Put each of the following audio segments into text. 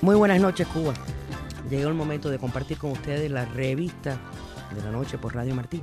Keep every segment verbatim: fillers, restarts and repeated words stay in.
Muy buenas noches, Cuba. Llegó el momento de compartir con ustedes la revista de la noche por Radio Martí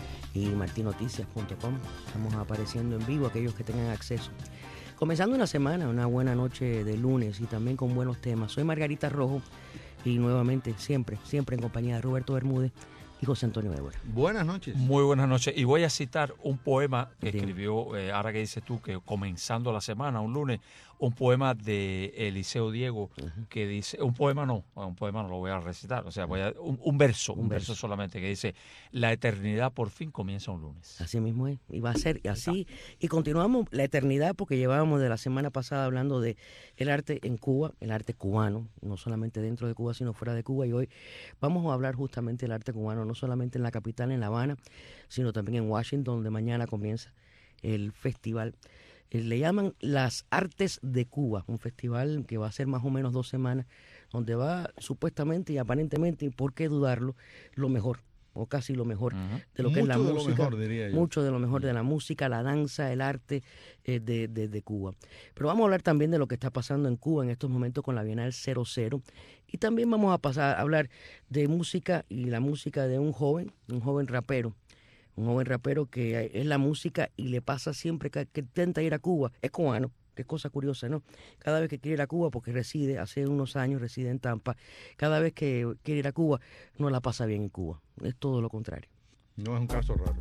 y martí noticias punto com. Estamos apareciendo en vivo aquellos que tengan acceso. Comenzando una semana, una buena noche de lunes y también con buenos temas. Soy Margarita Rojo y nuevamente, siempre, siempre en compañía de Roberto Bermúdez y José Antonio Débora. Buenas noches. Muy buenas noches. Y voy a citar un poema que Bien. escribió, eh, ahora que dices tú, que comenzando la semana, un lunes, un poema de Eliseo Diego, uh-huh. que dice, un poema no, un poema no lo voy a recitar, o sea, voy a, un, un verso, un, un verso. verso solamente, que dice, la eternidad por fin comienza un lunes. Así mismo es, y va a ser así, y continuamos la eternidad porque llevábamos de la semana pasada hablando de el arte en Cuba, el arte cubano, no solamente dentro de Cuba, sino fuera de Cuba, y hoy vamos a hablar justamente del arte cubano, no solamente en la capital, en La Habana, sino también en Washington, donde mañana comienza el festival. Le llaman Las Artes de Cuba, un festival que va a ser más o menos dos semanas, donde va supuestamente y aparentemente, y por qué dudarlo, lo mejor, o casi lo mejor uh-huh. de lo que mucho es la de música, lo mejor, diría yo. mucho de lo mejor de la música, la danza, el arte eh, de, de, de Cuba. Pero vamos a hablar también de lo que está pasando en Cuba en estos momentos con la Bienal cero cero, y también vamos a pasar a hablar de música y la música de un joven, un joven rapero, un joven rapero que es la música y le pasa siempre que, que intenta ir a Cuba, es cubano, qué cosa curiosa, ¿no? Cada vez que quiere ir a Cuba, porque reside, hace unos años reside en Tampa, cada vez que quiere ir a Cuba no la pasa bien en Cuba, es todo lo contrario. No es un caso raro.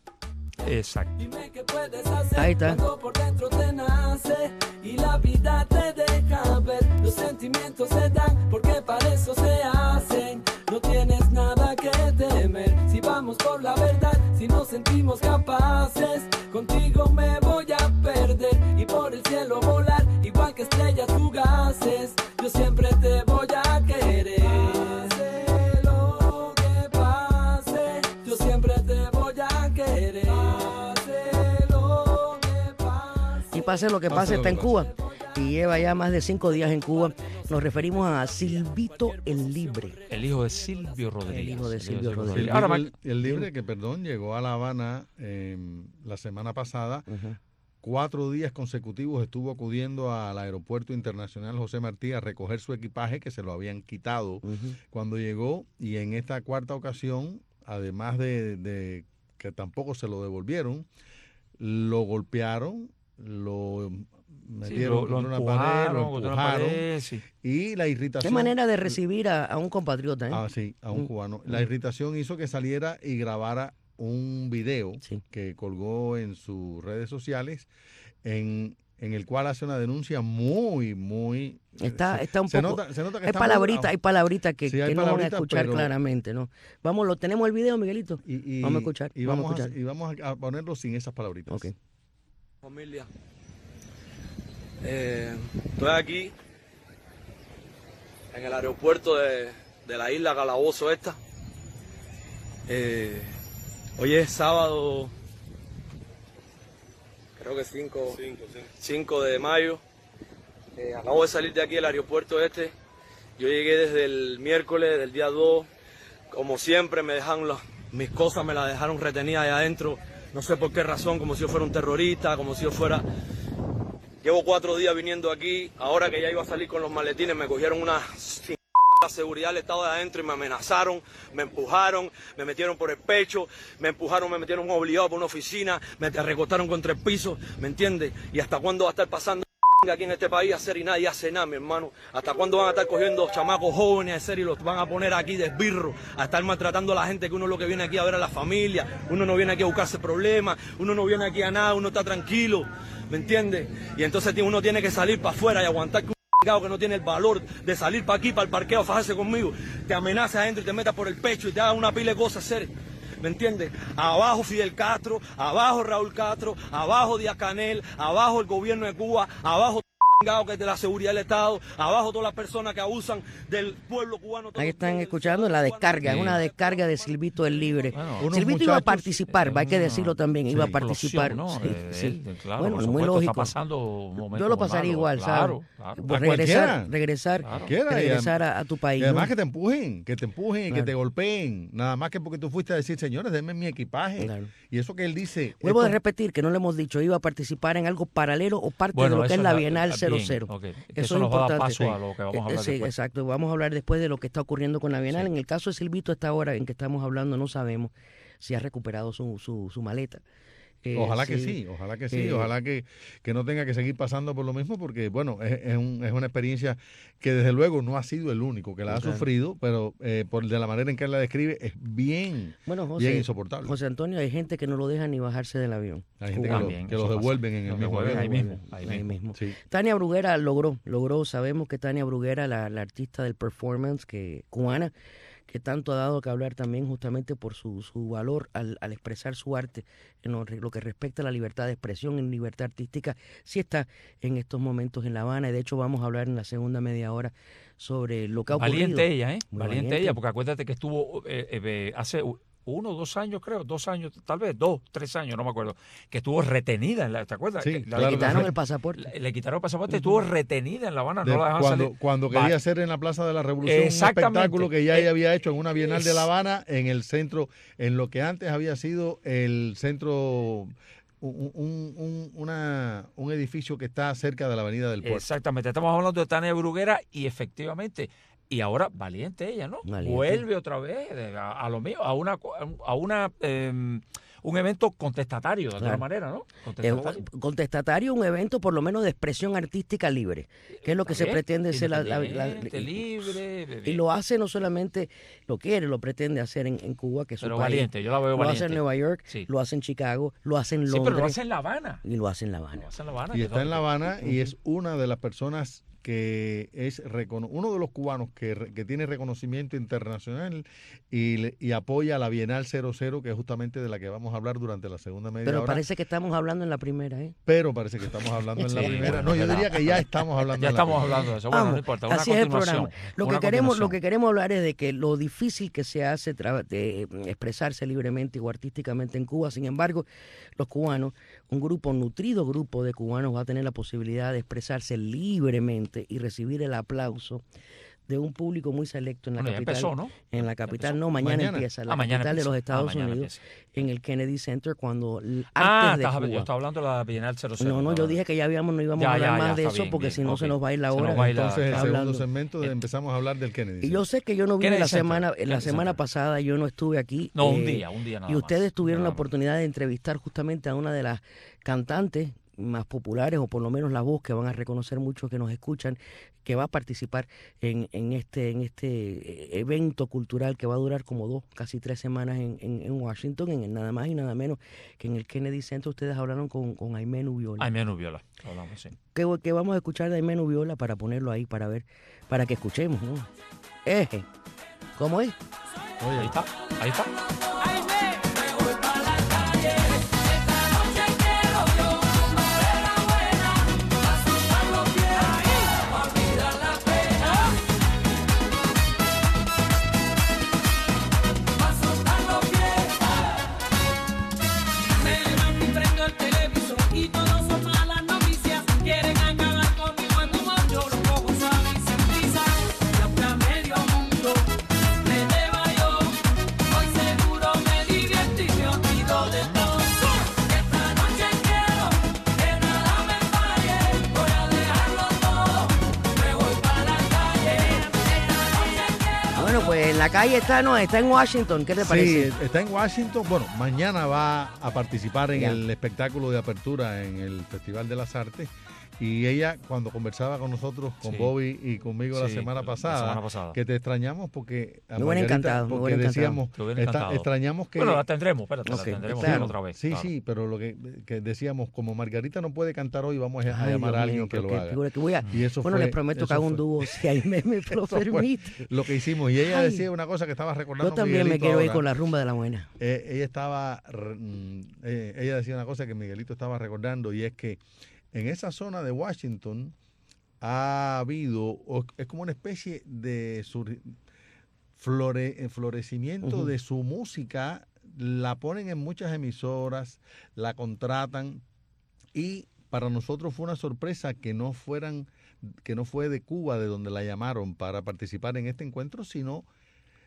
Exacto. Dime qué puedes hacer Ahí está. cuando por dentro te nace y la vida te deja ver. Los sentimientos se dan porque para eso se hacen. No tienes nada que temer si vamos por la verdad, si nos sentimos capaces. Contigo me voy a perder y por el cielo volar, igual que estrellas fugaces. Yo siempre te voy a querer. Pase lo que pase, yo siempre te voy a querer. Y pase lo que pase, está en Cuba y lleva ya más de cinco días en Cuba. Nos referimos a Silvito el Libre. El hijo de Silvio Rodríguez. El hijo de Silvio El, Rodríguez. Ahora, el, el Libre, que perdón, llegó a La Habana eh, la semana pasada. Uh-huh. Cuatro días consecutivos estuvo acudiendo al Aeropuerto Internacional José Martí a recoger su equipaje que se lo habían quitado Uh-huh. cuando llegó. Y en esta cuarta ocasión, además de, de que tampoco se lo devolvieron, lo golpearon, lo metieron sí, lo, contra lo una pared, lo contra empujaron, una pared, sí. y la irritación... Qué manera de recibir a, a un compatriota, ¿eh? Ah, sí, a un Mm. cubano. La irritación hizo que saliera y grabara un video Sí. que colgó en sus redes sociales en, en el cual hace una denuncia muy, muy... Está, se, está un se poco... nota, se nota que hay está palabritas, muy- hay palabritas que, Sí, hay que no van a palabritas, escuchar pero- claramente, ¿no? Vamos, lo tenemos el video, Miguelito. y, y- Vamos a escuchar, Y vamos a vamos, a, escuchar. y vamos a ponerlo sin esas palabritas. Ok. Familia, eh, estoy aquí en el aeropuerto de, de la isla Calabozo esta. Eh, hoy es sábado, creo que cinco de mayo. Eh, acabo de salir de aquí del aeropuerto este. Yo llegué desde el miércoles del día dos. Como siempre me dejaron las, mis cosas, me las dejaron retenidas ahí adentro. No sé por qué razón, como si yo fuera un terrorista, como si yo fuera... Llevo cuatro días viniendo aquí, ahora que ya iba a salir con los maletines, me cogieron una seguridad del estado de adentro y me amenazaron, me empujaron, me metieron por el pecho, me empujaron, me metieron obligado por una oficina, me recostaron contra el piso, ¿me entiendes? ¿Y hasta cuándo va a estar pasando aquí en este país a hacer y nadie hace nada, mi hermano? ¿Hasta cuándo van a estar cogiendo chamacos jóvenes a hacer y los van a poner aquí de esbirro, a estar maltratando a la gente, que uno lo que viene aquí a ver a la familia, uno no viene aquí a buscarse problemas, uno no viene aquí a nada, uno está tranquilo, ¿me entiendes? Y entonces uno tiene que salir para afuera y aguantar que un que no tiene el valor de salir para aquí, para el parqueo, a fajarse conmigo, te amenaza adentro y te metas por el pecho y te haga una pila de cosas hacer. ¿Me entiendes? Abajo Fidel Castro, abajo Raúl Castro, abajo Díaz Canel, abajo el gobierno de Cuba, abajo que es de la seguridad del Estado, abajo todas las personas que abusan del pueblo cubano. Ahí están escuchando la descarga, Sí. una descarga de Silvito el Libre. Bueno, unos Silvito iba a muchachos, participar, va, hay que una- decirlo también, iba a sí, participar. explosión, Sí, ¿no? De sí. él, claro, Bueno, por muy supuesto, lógico. está pasando momentos Yo lo muy pasaría malos, igual, claro, ¿sabes? claro. Pues A regresar, cualquiera. regresar, Claro. Quiera, y regresar adem- a, a tu país. Y además ¿no? que te empujen, que te empujen y que Claro. te golpeen, nada más que porque tú fuiste a decir, señores, denme mi equipaje. Claro. Y eso que él dice... Vuelvo es a como- repetir que no le hemos dicho, iba a participar en algo paralelo o parte Bueno, de lo que eso es es la la- Bienal la cero cero. Okay. Eso, eso es nos importante. va a dar paso a lo que vamos a hablar sí, después. Exacto, vamos a hablar después de lo que está ocurriendo con la Bienal. Sí. En el caso de Silvito, a esta hora en que estamos hablando, no sabemos si ha recuperado su, su, su maleta. Eh, Ojalá sí, que sí, ojalá que sí, eh, ojalá que, que no tenga que seguir pasando por lo mismo, porque bueno, es, es, un, es una experiencia que desde luego no ha sido el único que la ha Claro. sufrido, pero eh, por de la manera en que él la describe es bien, Bueno, José, bien insoportable. José Antonio, hay gente que no lo deja ni bajarse del avión. Hay gente que, lo, También, que eso los pasa. devuelven en el Los mismo devuelven avión. ahí mismo, ahí Ahí mismo. mismo. Sí. Tania Bruguera logró, logró, sabemos que Tania Bruguera, la, la artista del performance que cubana, que tanto ha dado que hablar también justamente por su, su valor al, al expresar su arte en lo, lo que respecta a la libertad de expresión, en libertad artística, sí está en estos momentos en La Habana, y de hecho vamos a hablar en la segunda media hora sobre lo que ha ocurrido. Valiente ella, ¿eh? Muy Valiente, valiente. ella, porque acuérdate que estuvo eh, eh, hace uno, dos años, creo, dos años, tal vez, dos, tres años, no me acuerdo, que estuvo retenida, en la, ¿te acuerdas? Sí, Que la- claro Le quitaron que el pasaporte. Le, le quitaron el pasaporte, estuvo retenida en La Habana, De- no la dejaron cuando, salir. cuando Va- quería hacer en la Plaza de la Revolución un Exactamente. espectáculo que ya ella Eh, había hecho en una Bienal de La es- Habana, en el centro, en lo que antes había sido el centro, un, un, un- una, un edificio que está cerca de la Avenida del Puerto. Exactamente, estamos hablando de Tania Bruguera y efectivamente, y ahora valiente ella, ¿no? Valiente. Vuelve otra vez eh, a, a lo mío, a una a una eh, un evento contestatario, de Claro. alguna manera, ¿no? Es Contestatario. un contestatario, un evento por lo menos de expresión artística libre, que es lo que Está se bien, pretende ser la, la- la- independiente, libre, y lo hace no solamente, lo quiere, lo pretende hacer en, en Cuba, que es su pero país. valiente, yo la veo Lo hace valiente. en Nueva York, Sí. lo hace en Chicago, lo hace en Sí, Londres pero lo hace en La Habana. y lo hace en La Habana. Lo hace en La Habana. Y que está en La todo- Habana y es una de las personas que es recono- uno de los cubanos que, re- que tiene reconocimiento internacional y, le- y apoya a la Bienal cero cero, que es justamente de la que vamos a hablar durante la segunda media Pero hora. parece que estamos hablando en la primera, ¿eh? Pero parece que estamos hablando en la Sí, primera. bueno, No, yo verdad. diría que ya estamos hablando Ya en la estamos primera. hablando de eso. Bueno, Vamos, no importa. Una así es el continuación, programa. Lo que una queremos, lo continuación. que queremos hablar es de que lo difícil que se hace tra- de expresarse libremente o artísticamente en Cuba. Sin embargo, los cubanos, un grupo nutrido grupo de cubanos va a tener la posibilidad de expresarse libremente y recibir el aplauso de un público muy selecto en la Bueno, ya capital. empezó, ¿no? En la Ya capital, empezó. no, mañana, Mañana. empieza, en la Ah, mañana capital de empieza. los Ah, Estados mañana Unidos, empieza. en el Kennedy Center, cuando l- Ah, antes de estás- Cuba. yo estaba hablando de la Bienal cero cero. No, no, yo dije que ya habíamos, no íbamos Ya, a hablar ya, ya, más de está eso bien, porque bien, si no ok. se nos va a ir la Se nos hora. va a ir la- Entonces, el Está segundo hablando. segmento de- empezamos a hablar del Kennedy. Y yo sé que yo no vine Kennedy la Center, semana, la Kennedy semana Center. pasada, yo no estuve aquí. No, un eh, día, un día nada Y ustedes más. tuvieron la Nada más. oportunidad de entrevistar justamente a una de las cantantes más populares, o por lo menos la voz que van a reconocer muchos que nos escuchan, que va a participar en, en este en este eh, evento cultural que va a durar como dos, casi tres semanas en, en, en Washington, en el nada más y nada menos que en el Kennedy Center. Ustedes hablaron con, con Aimé Nubiola. Ay, menos viola. Hablamos, sí. ¿Qué, qué vamos a escuchar de Aimé Nubiola para ponerlo ahí, para ver, para que escuchemos, ¿no? Eje, ¿cómo es? Oye, Ahí está, ahí está. Me levanto y prendo el televisor y todos son malas noticias. Quieren acabar con mi buen humor, yo lo cojo suave y sin prisa. Y aunque a medio mundo me deba yo, hoy seguro me divierto y me olvido de todo. Esta noche quiero que nada me falle, voy a dejarlo todo, me voy para la calle. Esta noche quiero. Bueno, pues en la calle está, no, está en Washington, ¿qué te sí, parece? está en Washington. Bueno, mañana va a participar en Ya. el espectáculo de apertura en el Festival de las Artes. Y ella, cuando conversaba con nosotros, con Sí. Bobby y conmigo la Sí, semana la pasada, semana pasada. que te extrañamos porque a Me hubiera Margarita, encantado, me porque hubiera encantado. decíamos, Te hubiera esta- encantado. extrañamos que Bueno, la tendremos, espérate, Ok, la tendremos claro. otra vez. sí, claro. sí, pero lo que, que decíamos, como Margarita no puede cantar hoy, vamos a, a Ay, llamar Dios a alguien mío, que pero lo qué haga. figura que voy a- Y eso bueno, fue- les prometo que eso hago un fue- dúo si ahí me, me lo Eso fue permite. lo que hicimos. Y ella Ay. decía una cosa que estaba recordando. Yo también me Miguelito quiero ir ahora. con la rumba de la buena. Eh, ella estaba, r- mm, eh, ella decía una cosa que Miguelito estaba recordando, y es que en esa zona de Washington ha habido, o- es como una especie de sur- flore- eh, florecimiento Ujú. de su música. La ponen en muchas emisoras, la contratan, y para nosotros fue una sorpresa que no fueran, que no fue de Cuba de donde la llamaron para participar en este encuentro, sino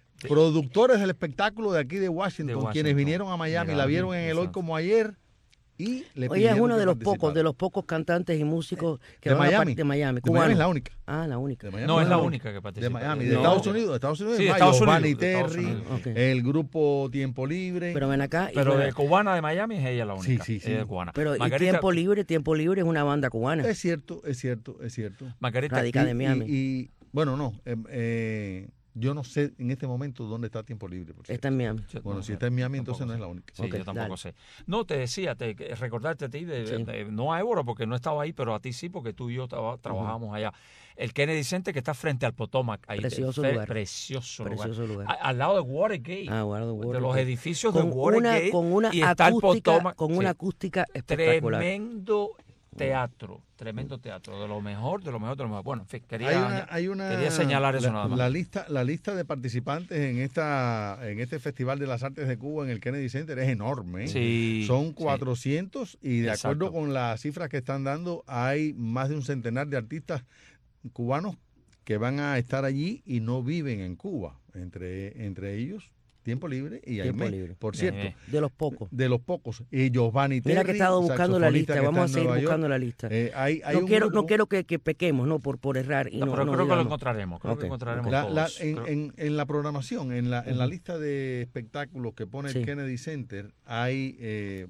productores del espectáculo de aquí de Washington, De Washington. quienes vinieron a Miami, Mira, la vieron en el Hoy exacto. Como Ayer, y le Oye, es pidieron uno que de los pocos, participara. de los pocos cantantes y músicos que de van a Miami. par- de Miami, De Miami cubano. es la única. Ah, la única. De Miami No, es la única. única que participa. De Miami, de No. Estados Unidos, de Estados Unidos. Sí, de es Estados Giovanni Unidos, de Estados Terry, Unidos. Ok. el grupo Tiempo Libre. Pero ven acá. y Pero ven de acá. cubana de Miami es ella la única. Sí, sí, sí. Ella es cubana. Pero y Margarita- Tiempo Libre, Tiempo Libre es una banda cubana. Es cierto, es cierto, es cierto. Margarita, Radical. de Y- Miami. Y, y, bueno, no, eh, eh, yo no sé en este momento dónde está Tiempo Libre. Por cierto. Está en Miami. yo Bueno, no si sé, está en Miami, tampoco entonces no sé. es la única. Sí, Ok, yo tampoco dale. sé. No, te decía, te, que recordarte a ti, de, Sí. de- no a Évora, porque no estaba ahí, pero a ti sí, porque tú y yo traba- trabajábamos allá. El Kennedy Center que está frente al Potomac. Ahí, Precioso fe- lugar. Precioso, Precioso lugar. lugar. A- al lado de Watergate. Ah, bueno, de de Watergate. los edificios Con de Watergate. una, con una y está el acústica, Potomac. con Sí. una acústica espectacular. Tremendo teatro, tremendo teatro, de lo mejor, de lo mejor, de lo mejor. Bueno, en fin, quería, Hay una, hay una- quería señalar eso la, nada más. La lista, la lista de participantes en esta, en este Festival de las Artes de Cuba en el Kennedy Center es enorme. ¿eh? Sí, Son sí. cuatrocientos y de Exacto. acuerdo con las cifras que están dando, hay más de un centenar de artistas cubanos que van a estar allí y no viven en Cuba. Entre, entre ellos, Tiempo Libre y Tiempo Aimé, Libre. por Bien, cierto. bien. De los pocos. De los pocos. Y Giovanni Terry, Mira que he estado buscando la saxofonista lista. que Vamos a está en seguir Nueva York. buscando la lista. Eh, hay, hay no, un quiero, grupo- no quiero que, que pequemos, ¿no? Por, por errar. Y No, no, pero no creo que lo digamos. encontraremos, creo Ok, que encontraremos La- la- todos. en, Creo- en- en la programación, en la, en la Ujú. lista de espectáculos que pone Sí. el Kennedy Center, hay eh,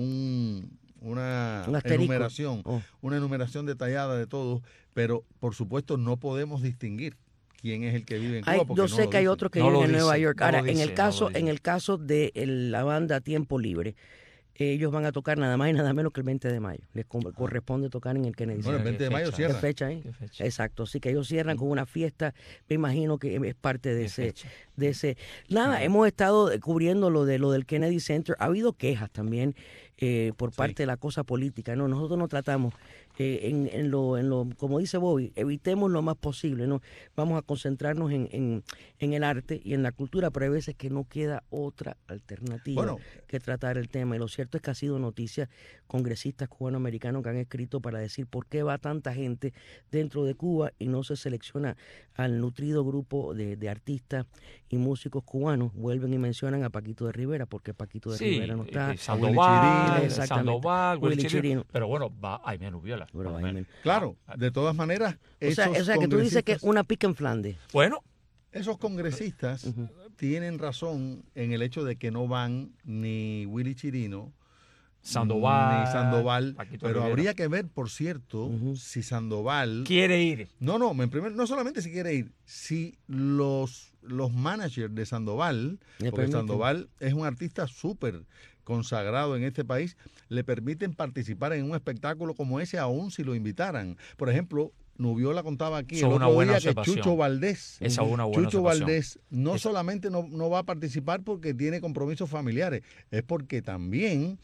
un, una Un asterisco. enumeración, Oh. una enumeración detallada de todos, pero por supuesto no podemos distinguir quién es el que vive en Cuba. Hay- porque yo no sé lo que hay dicen. otros que No viven lo en Nueva dice, York. no lo Ahora, en dice, el no caso, lo dice. en el caso de el- la banda Tiempo Libre, ellos van a tocar nada más y nada menos que el veinte de mayo. Les co- corresponde tocar en el Kennedy Bueno, el Center. veinte de mayo fecha? cierra. ¿Qué fecha, eh? ¿Qué fecha? Exacto, así que ellos cierran con una fiesta, me imagino que es parte de ¿Qué ese, fecha? de ese. Nada, hemos estado cubriendo lo de lo del Kennedy Center. Ha habido quejas también eh, por parte de la cosa política. No, nosotros no tratamos eh, en, en lo, en lo, como dice Bobby, evitemos lo más posible. No, vamos a concentrarnos en, en, en el arte y en la cultura, pero hay veces que no queda otra alternativa Bueno, que tratar el tema. Y lo cierto es que ha sido noticia congresistas cubanoamericanos que han escrito para decir por qué va tanta gente dentro de Cuba y no se selecciona al nutrido grupo de, de artistas y músicos cubanos. Vuelven y mencionan a Paquito de Rivera, porque Paquito de Sí, Rivera no está. eh, Sandoval, Chirino. Exactamente. Sandoval, Willy Willy Chirino. Chirino. Pero bueno, va Aimé Nubiola. Pero por lo ahí menos. me- claro, Ah, de todas maneras, O sea, esos o sea que tú dices que congresistas- una pica en Flandes. Bueno, esos congresistas Ujú. tienen razón en el hecho de que no van ni Willy Chirino Sandoval, ni Sandoval, Paquito pero Rivera. habría que ver, por cierto, Ujú. si Sandoval quiere ir. no, no, en primer, no solamente si quiere ir, si los, los managers de Sandoval, Le porque permiten. Sandoval es un artista súper consagrado en este país, le permiten participar en un espectáculo como ese aún si lo invitaran. Por ejemplo, Nubiola contaba aquí Eso es el una otro buena día que observación. Chucho Valdés, Esa es una buena Chucho observación. Valdés no Esa- solamente no, no va a participar porque tiene compromisos familiares, es porque también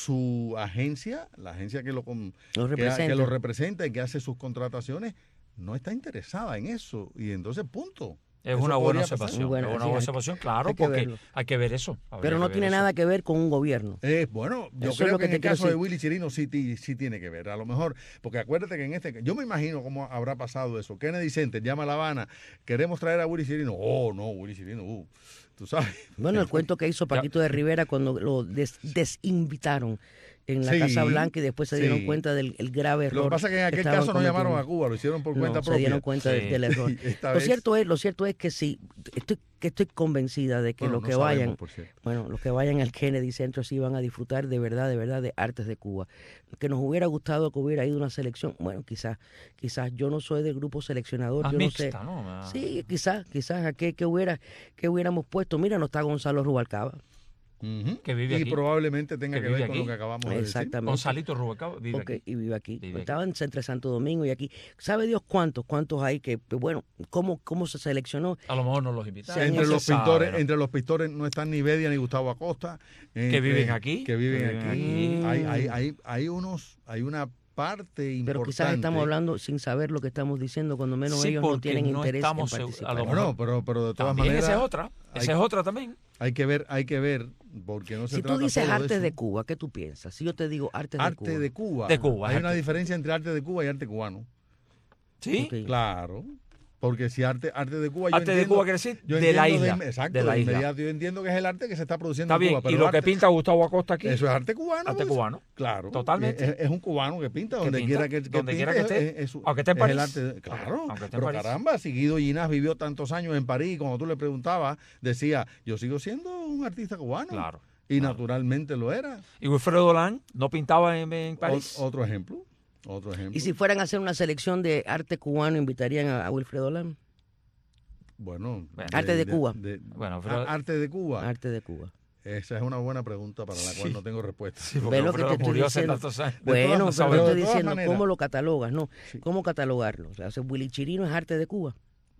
su agencia, la agencia que lo, com- Lo que, representa. que lo representa y que hace sus contrataciones, no está interesada en eso. Y entonces, punto. Es Eso una buena podría pasar. observación. Muy buena, es una sí, buena hay- observación, claro, hay que porque verlo. hay que ver eso. habría Pero que no ver tiene eso. nada que ver con un gobierno. Eh, bueno, yo Eso es creo lo que, que en te el quiero caso de decir. Willy Chirino sí, ti- sí tiene que ver. A lo mejor, porque acuérdate que en este, yo me imagino cómo habrá pasado eso. Kennedy Center llama a La Habana, queremos traer a Willy Chirino. Oh, no, Willy Chirino, uh, tú sabes. Bueno, el cuento que hizo Paquito de Rivera cuando lo des- desinvitaron en la Sí, Casa Blanca y después se dieron sí. cuenta del el grave error. Lo que pasa es que en aquel estaban caso no llamaron a cometiendo. Cuba, lo hicieron por No, cuenta se propia. dieron cuenta del, Sí. del error. Esta Lo vez- cierto es, lo cierto es que sí, estoy que estoy convencida de que Bueno, los no que sabemos, vayan, por cierto. bueno, los que vayan al Kennedy Center sí van a disfrutar de verdad, de verdad de artes de Cuba. Que nos hubiera gustado que hubiera ido una selección, bueno, quizás, quizás yo no soy del grupo seleccionador, Más yo no sé. mixta, ¿no? Más- Sí, quizás, quizás a qué, qué hubiera, qué hubiéramos puesto. Mira, no está Gonzalo Rubalcaba. Ujú. Que vive y aquí. probablemente tenga Que que, vive ver con aquí. lo que acabamos de decir. Exactamente. Gonzalito Rubalcaba vive Ok, aquí. y vive aquí. Vive aquí. Estaban entre Santo Domingo y aquí. ¿Sabe Dios cuántos, cuántos hay que, pues, bueno, cómo, cómo se seleccionó? A lo mejor no los invitaron. Sí, Entre no los, se sabe, pintores, ¿no? entre los pintores no están ni Bedia ni Gustavo Acosta. entre- viven aquí. Que viven Que viven aquí. aquí. Hay, hay, hay, hay unos, hay una parte importante. Pero quizás estamos hablando sin saber lo que estamos diciendo, cuando menos Sí, ellos no porque tienen no interés estamos en segu- participar. a lo Bueno, pero, pero de todas También maneras esa es otra. hay- Esa es otra también. hay que ver, hay que ver, porque no se Si tú trata dices solo artes eso. de Cuba, ¿qué tú piensas? Si yo te digo artes de arte Cuba. de Cuba. De Cuba, Hay arte. una diferencia entre arte de Cuba y arte cubano. ¿Sí? Ok. Claro. Porque si arte, arte de Cuba, yo Arte de entiendo- Cuba quiere decir yo de la entiendo isla. inme- exacto, de la de isla. inmediato yo entiendo que es el arte que se está produciendo Está en bien. Cuba. Y pero lo que arte- pinta Gustavo Acosta aquí. Eso es arte cubano. Arte pues. cubano. Claro. Totalmente. Es, es un cubano que pinta Que donde pinta, quiera que, que donde quiera pinte, que esté. es- es su- Aunque esté en es el París. arte de- claro. Aunque esté en Pero París. caramba, si Guido Ginás vivió tantos años en París, cuando tú le preguntabas, decía, yo sigo siendo un artista cubano. Claro. Y claro. naturalmente lo era. Y Wilfredo Dolán no pintaba en, en París. O- otro ejemplo. Otro ejemplo. Y si fueran a hacer una selección de arte cubano, ¿invitarían a, a Wilfredo Lam? Bueno, Bueno. Arte de Cuba. Bueno, pero- a- arte de Cuba. Arte de Cuba. Esa es una buena pregunta para la cual Sí. no tengo respuesta. Sí, porque Ve lo que Wilfredo te estoy murió hace diciendo. tantos años. De Bueno, todas- pero pero te de estoy todas diciendo, maneras- ¿cómo lo catalogas? No, Sí. ¿cómo catalogarlo? O sea, ese Willy Chirino es arte de Cuba.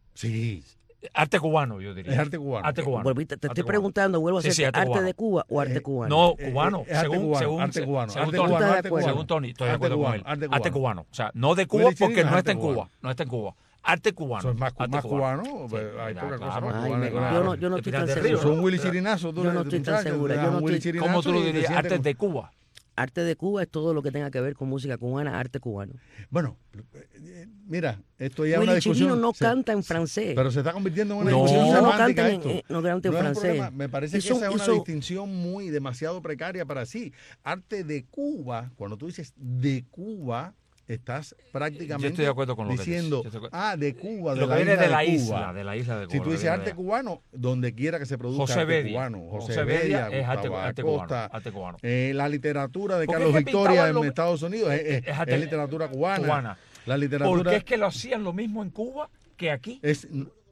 Sí, Arte cubano, yo diría. es arte cubano. Arte cubano. Volví- te te Arte estoy cubano. preguntando, vuelvo a Sí, hacer sí, arte arte cubano. de Cuba o arte Eh, cubano. No, Eh, cubano. eh, arte según, cubano, según, arte cubano, según arte Tony. cubano, arte cubano. Según Tony, estoy de Arte acuerdo con cubano, él. arte Arte cubano. cubano. O sea, no de Cuba Willy porque Chirino no es está en arte Cuba. cubano. No está en Cuba. Arte cubano. Eso es más, arte más cubano. Sí, hay ya, poca cosa claro. más Ay, cubana me- que la- yo no, yo no De estoy Pinar tan del Río. seguro. Son Willy Yo no Chirinazo. tú estoy le- tan muchacho, segura, le yo das no un Willy estoy- Chirinazo ¿Cómo tú lo y te dirías? sientes Arte con- de Cuba. Arte de Cuba es todo lo que tenga que ver con música cubana, arte cubano. Bueno, eh, mira, esto ya es una Willy Chirino discusión. no se- canta en francés. Pero se está convirtiendo en una No. discusión Chirino no semántica canta en- esto. eh, no canta en No es un francés. problema. Me parece Hizo- que esa es una hizo- distinción muy demasiado precaria para sí. Arte de Cuba, cuando tú dices de Cuba, estás prácticamente Yo estoy de acuerdo con lo que diciendo, dices. Yo estoy de acuerdo. ah, de Cuba, de Lo la que viene isla de la Cuba. isla, de la isla de Cuba. Si tú lo que dices viene arte de- cubano, donde quiera que se produzca José arte Bedia. cubano. José, José Bedia Bedia, es arte, Gustavo arte Acosta, cubano. Arte cubano. eh, la literatura de Porque Carlos es que Victoria pintaban en lo- Estados Unidos es, es- Es arte- es literatura cubana. cubana. La literatura Porque es que lo hacían lo mismo en Cuba que aquí. es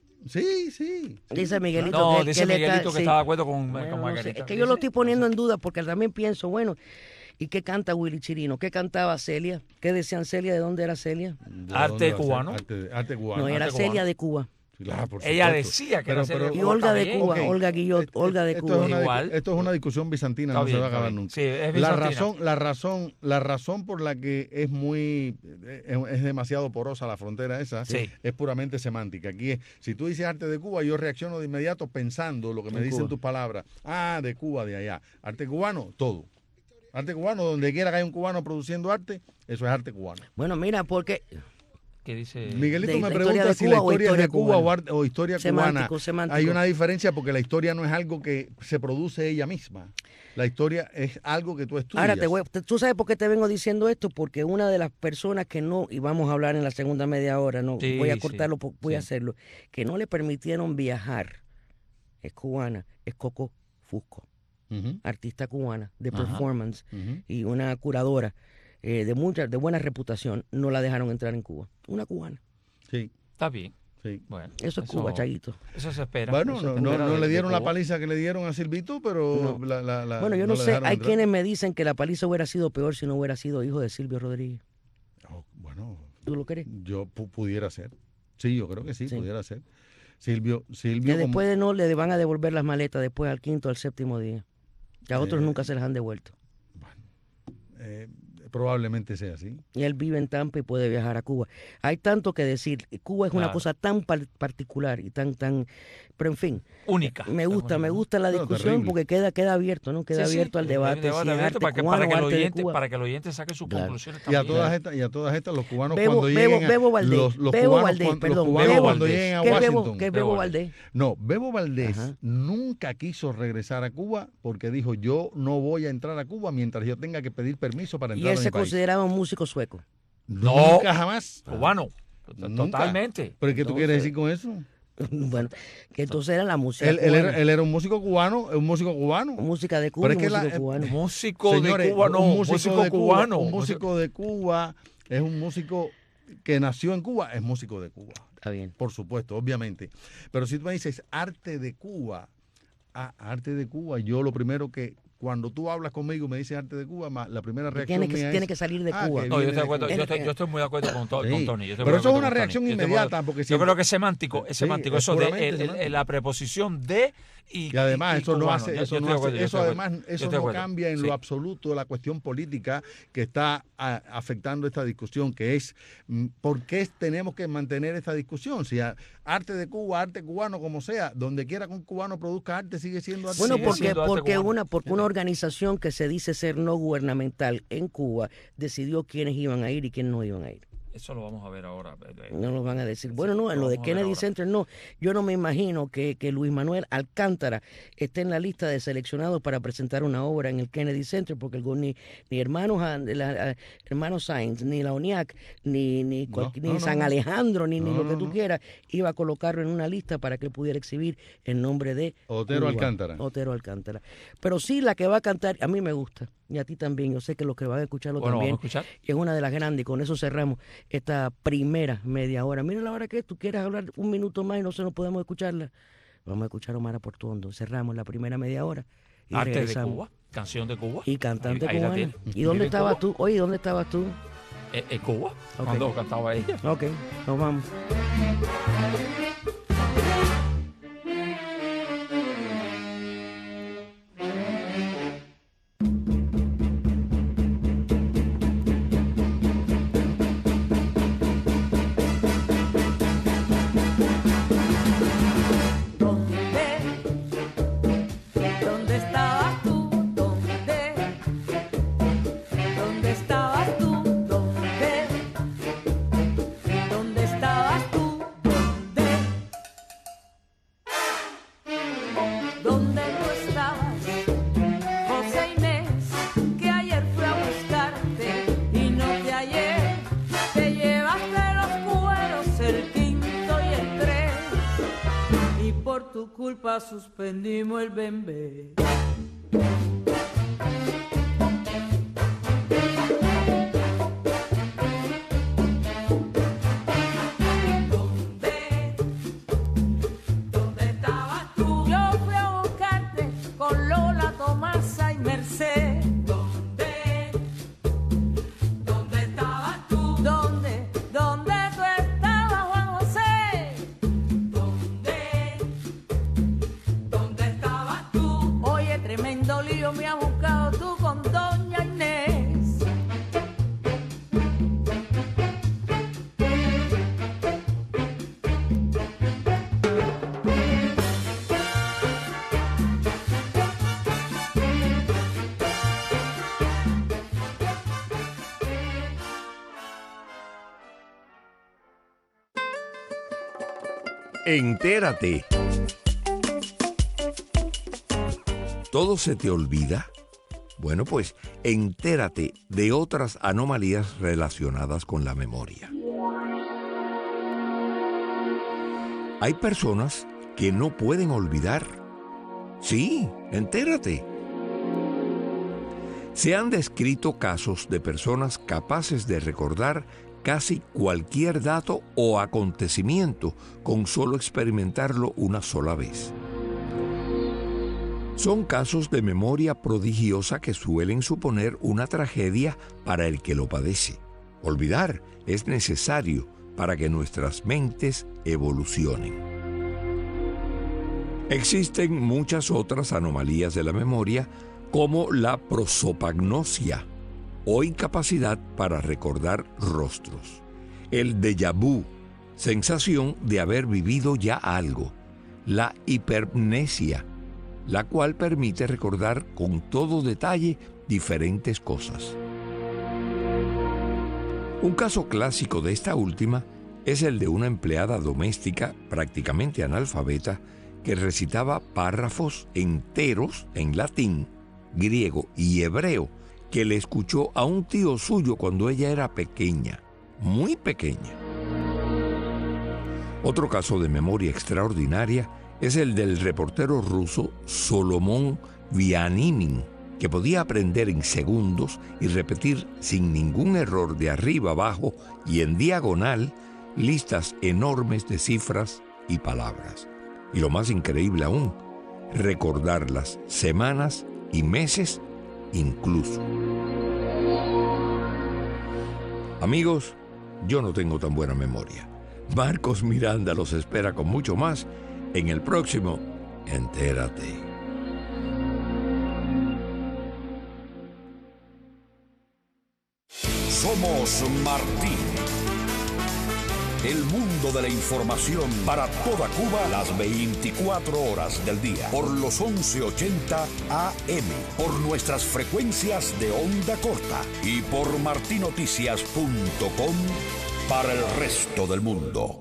sí, sí. Dice Miguelito No, que, dice que le Miguelito está- que sí. está de acuerdo con, Bueno, con no sé, Margarita. es que yo lo estoy poniendo en duda porque también pienso, bueno, ¿y qué canta Willy Chirino? ¿Qué cantaba Celia? ¿Qué decían Celia? ¿De dónde era Celia? ¿De Arte dónde va a ser? cubano. Arte, arte cubano. No, era arte Celia cubano. de Cuba. Claro, por Ella supuesto. decía que Pero- era Celia pero- de Y Cuba. Olga de Está bien. Cuba, Ok. Olga Guillot, Esto- Olga de esto Cuba. Es una, Igual. esto es una discusión bizantina, Está no bien, se va a está acabar bien. nunca. Sí, es la bizantina. razón, la razón, la razón por la que es muy, es, es demasiado porosa la frontera esa, Sí. es puramente semántica. Aquí es, si tú dices arte de Cuba, yo reacciono de inmediato pensando lo que me En dicen Cuba. tus palabras. Ah, de Cuba, de allá. Arte cubano, todo. Arte cubano, donde quiera que haya un cubano produciendo arte, eso es arte cubano. Bueno, mira, porque Que dice... Miguelito de me la pregunta historia de si la Cuba o historia es de historia Cuba o, cubana. arte- o historia Semántico, cubana. semántico. Hay una diferencia porque la historia no es algo que se produce ella misma. La historia es algo que tú estudias. ahora te voy, te- tú sabes por qué te vengo diciendo esto, porque una de las personas que no, y vamos a hablar en la segunda media hora, no Sí, voy a sí, cortarlo, po- voy a sí. hacerlo, que no le permitieron viajar, es cubana, es Coco Fusco, Ujú, artista cubana de Ajá. performance ujú. y una curadora eh, de mucha, de buena reputación, no la dejaron entrar en Cuba. Una cubana. Sí, Está bien. sí. Bueno, Eso es Cuba, Chaguito. Eso se espera. Bueno, Eso no, se no, espera no de- le de dieron la Cuba. paliza que le dieron a Silvito, pero No. la, la- la- Bueno, yo no, le sé, dejaron hay entrar. quienes me dicen que la paliza hubiera sido peor si no hubiera sido hijo de Silvio Rodríguez. Oh, bueno, ¿Tú lo crees? yo pu- pudiera ser. Sí, yo creo que sí, Sí. pudiera ser. Silvio, Silvio. Que como- después de no le van a devolver las maletas después al quinto o al séptimo día. Que a otros Eh. nunca se las han devuelto. eh, probablemente sea así. Y él vive en Tampa y puede viajar a Cuba. Hay tanto que decir. Cuba es una Claro. cosa tan par- particular y tan, tan... Pero en fin, Única. me gusta, me gusta la No, discusión terrible. porque queda, queda abierto, ¿no? Queda Sí, sí, abierto al hay un debate. debate si es abierto arte para que, cubano para, que o el arte de oyente, Cuba. para que el oyente saque sus Claro. conclusiones Y a también. todas estas, y a todas estas, los cubanos Bebo, cuando Bebo, lleguen a, Bebo Valdés. los, los Bebo cubanos Valdés, cuando, perdón. los cubanos Bebo cuando Valdés. lleguen a ¿Qué es Washington. Bebo, qué es Bebo Bebo Valdés. Valdés? No, Bebo Valdés Ajá. nunca quiso regresar a Cuba porque dijo, yo no voy a entrar a Cuba mientras yo tenga que pedir permiso para Y entrar él a se mi país. consideraba un músico sueco. No. Nunca jamás. Cubano. Nunca. Totalmente. ¿Pero qué tú quieres decir con eso? Bueno, que entonces era la música Él, él cubana. era, él era un músico cubano, un músico cubano. Música de Cuba Pero y es que la- músico eh, cubano. Músico Señores, de Cuba, no. un Músico, músico de Cuba, cubano. un músico de Cuba es un músico que nació en Cuba, es músico de Cuba. Está bien. Por supuesto, obviamente. Pero si tú me dices arte de Cuba, ah, arte de Cuba, yo lo primero que, cuando tú hablas conmigo y me dices arte de Cuba, ma- la primera reacción Tiene que, mía tiene es, que salir de ah, Cuba. que No, yo viene estoy, de de acuerdo, Cuba. yo, estoy, yo estoy muy de acuerdo con, to- Sí. con Tony. yo estoy Pero muy eso de es una acuerdo con reacción Tony. Yo estoy muy de- inmediata, porque Yo siempre- creo que es semántico, es Sí, semántico. es Eso de puramente el- el- semántico. la preposición de y, Y además y- y eso no cubano. hace, Yo- eso yo no estoy de hace, acuerdo, yo eso estoy de además, acuerdo. Yo eso estoy de no acuerdo. cambia en Sí. lo absoluto la cuestión política que está a- afectando esta discusión, que es mm, ¿por qué tenemos que mantener esta discusión? Si a- arte de Cuba, arte cubano, como sea, donde quiera que un cubano produzca arte sigue siendo arte. Bueno, Sigue porque, siendo arte porque, cubano. una, porque una organización que se dice ser no gubernamental en Cuba decidió quiénes iban a ir y quiénes no iban a ir. Eso lo vamos a ver ahora. No lo van a decir. Bueno, no, en lo de Kennedy Center no. Yo no me imagino que, que Luis Manuel Alcántara esté en la lista de seleccionados para presentar una obra en el Kennedy Center, porque el, ni, ni hermanos, la, hermanos Sainz, ni la ONIAC, ni, ni, cual, no, ni no, San no, Alejandro, ni, no, ni lo que tú no. quieras, iba a colocarlo en una lista para que él pudiera exhibir el nombre de Otero Cuba, Alcántara. Otero Alcántara. Pero sí, la que va a cantar, a mí me gusta, y a ti también. Yo sé que los que van a escucharlo bueno, también. Vamos a escuchar. Es una de las grandes, y con eso cerramos esta primera media hora. Mira la hora que es, tú quieres hablar un minuto más y no se nos podemos escucharla. Vamos a escuchar a Omar Portuondo. Cerramos la primera media hora y Arte regresamos. de Cuba, canción de Cuba. Y cantante ahí, ahí cubana. ¿Y dónde estabas tú? Oye, ¿dónde estabas tú? En, en Cuba, okay. cuando cantaba ella. Ok, nos vamos. Suspendimos el bembé. ¿Dónde? ¿Dónde estabas tú? Yo fui a buscarte con Lola, Tomasa y Merced. ¿Dónde? ¿Dónde estabas tú? ¿Dónde? ¿Dónde tú estabas, Juan José? Tremendo lío me ha buscado tú con doña Inés. Entérate. ¿Todo se te olvida? Bueno, pues entérate de otras anomalías relacionadas con la memoria. Hay personas que no pueden olvidar. Sí, entérate. Se han descrito casos de personas capaces de recordar casi cualquier dato o acontecimiento con solo experimentarlo una sola vez. Son casos de memoria prodigiosa que suelen suponer una tragedia para el que lo padece. Olvidar es necesario para que nuestras mentes evolucionen. Existen muchas otras anomalías de la memoria, como la prosopagnosia, o incapacidad para recordar rostros. El déjà vu, sensación de haber vivido ya algo. La hipermnesia, la cual permite recordar con todo detalle diferentes cosas. Un caso clásico de esta última es el de una empleada doméstica prácticamente analfabeta que recitaba párrafos enteros en latín, griego y hebreo que le escuchó a un tío suyo cuando ella era pequeña, muy pequeña. Otro caso de memoria extraordinaria es el del reportero ruso Solomon Vianinin, que podía aprender en segundos y repetir sin ningún error de arriba abajo y en diagonal listas enormes de cifras y palabras. Y lo más increíble aún, recordarlas semanas y meses incluso. Amigos, yo no tengo tan buena memoria. Marcos Miranda los espera con mucho más en el próximo Entérate. Somos Martín. El mundo de la información para toda Cuba las veinticuatro horas del día. Por los once ochenta A M. Por nuestras frecuencias de onda corta. Y por martinoticias punto com para el resto del mundo.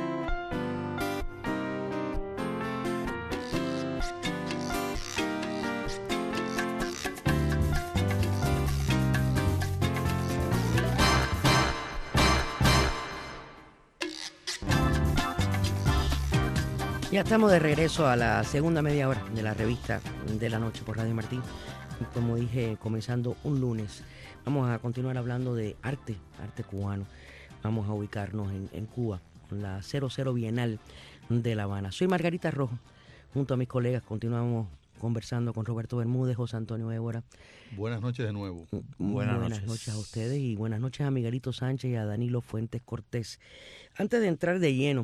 Ya estamos de regreso a la segunda media hora de la revista de la noche por Radio Martín. Como dije, comenzando un lunes, vamos a continuar hablando de arte, arte cubano. Vamos a ubicarnos en, en Cuba, con la cero cero Bienal de La Habana. Soy Margarita Rojo, junto a mis colegas continuamos conversando con Roberto Bermúdez, José Antonio Évora. Buenas noches de nuevo. Buenas, buenas noches. noches a ustedes y buenas noches a Miguelito Sánchez y a Danilo Fuentes Cortés. Antes de entrar de lleno